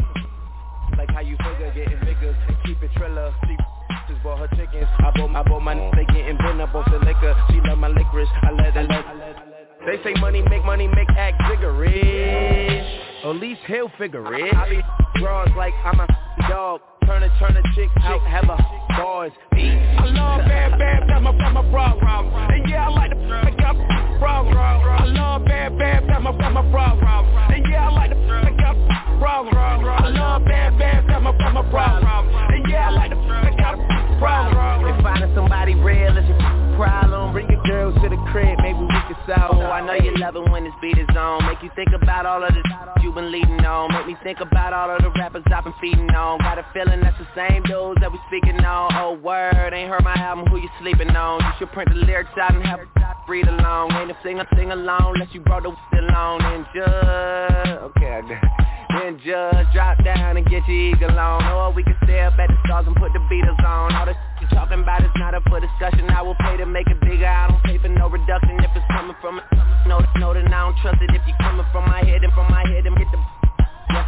like how you figure, getting bigger, keep it triller. She just bought her chickens. I bought my they getting bent up off the liquor. She love my licorice, I let her. They say money make act bigger-ish. Or at least he'll figure it. I be draws like I'm a dog. Turn a chick out, have a bars. I love bad, that's my problem. And yeah, I like the I got problem. I love bad, that's my problem. And yeah, I like the I got problem. I love bad, that's my problem. And yeah, I like the I got problem. If finding somebody real is a problem, bring your girls to the crib, maybe we can solve. Oh, I know you love it when this beat is on. Make you think about all of the you've been leading on. Make me think about all of the rappers I've been feeding on. Got a feeling that's the same dudes that we speaking on. Oh word, ain't heard my album, who you sleeping on? You should print the lyrics out and have a read along. Ain't a sing along unless you brought the along. And just, okay, I got it. Then just drop down and get your eagle on. Or we can stay up at the stars and put the Beatles on. All the you talking about is not up for discussion. I will pay to make it bigger. I don't pay for no reduction if it's coming from it. Know that I don't trust it if you coming from my head and hit the yes,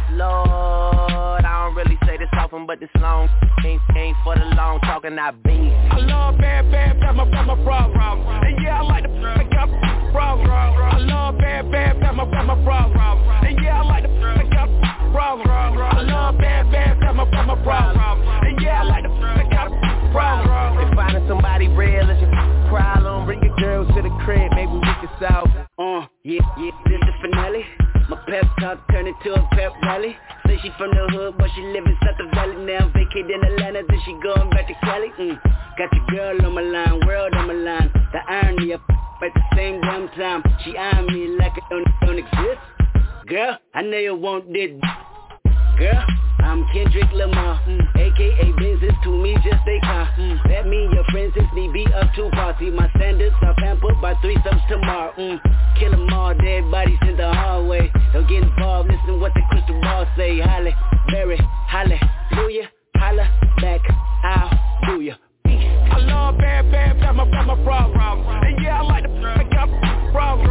Lord. I don't really say this often, but this long ain't for the long talking. I be. I love bad, that's my problem. And yeah, I like the I got problem. I love bad, that's my problem. And yeah, I like the I got problem. I love bad, that's my problem. And yeah, I like the I got problem. If finding somebody real is a problem, bring your girls to the crib, maybe we can solve. Yeah, this is finale. My pep talk turned into a pep rally. Say she from the hood, but she live in South Valley. Now vacated in Atlanta, then she going back to Cali. Got your girl on my line, world on my line. The irony of at the same damn time. She eyeing me like it don't exist. Girl, I know you want this. Girl, I'm Kendrick Lamar, a.k.a. business to me just a car. That mean your friends is me be up to party. My standards are pampered by threesomes tomorrow. Kill them all, dead bodies in the hallway. Don't get involved, listen what the crystal ball say. Halle, Berry, hallelujah, holla back, I'll do ya. I love bad, that's my problem. And yeah, I like the I got problem.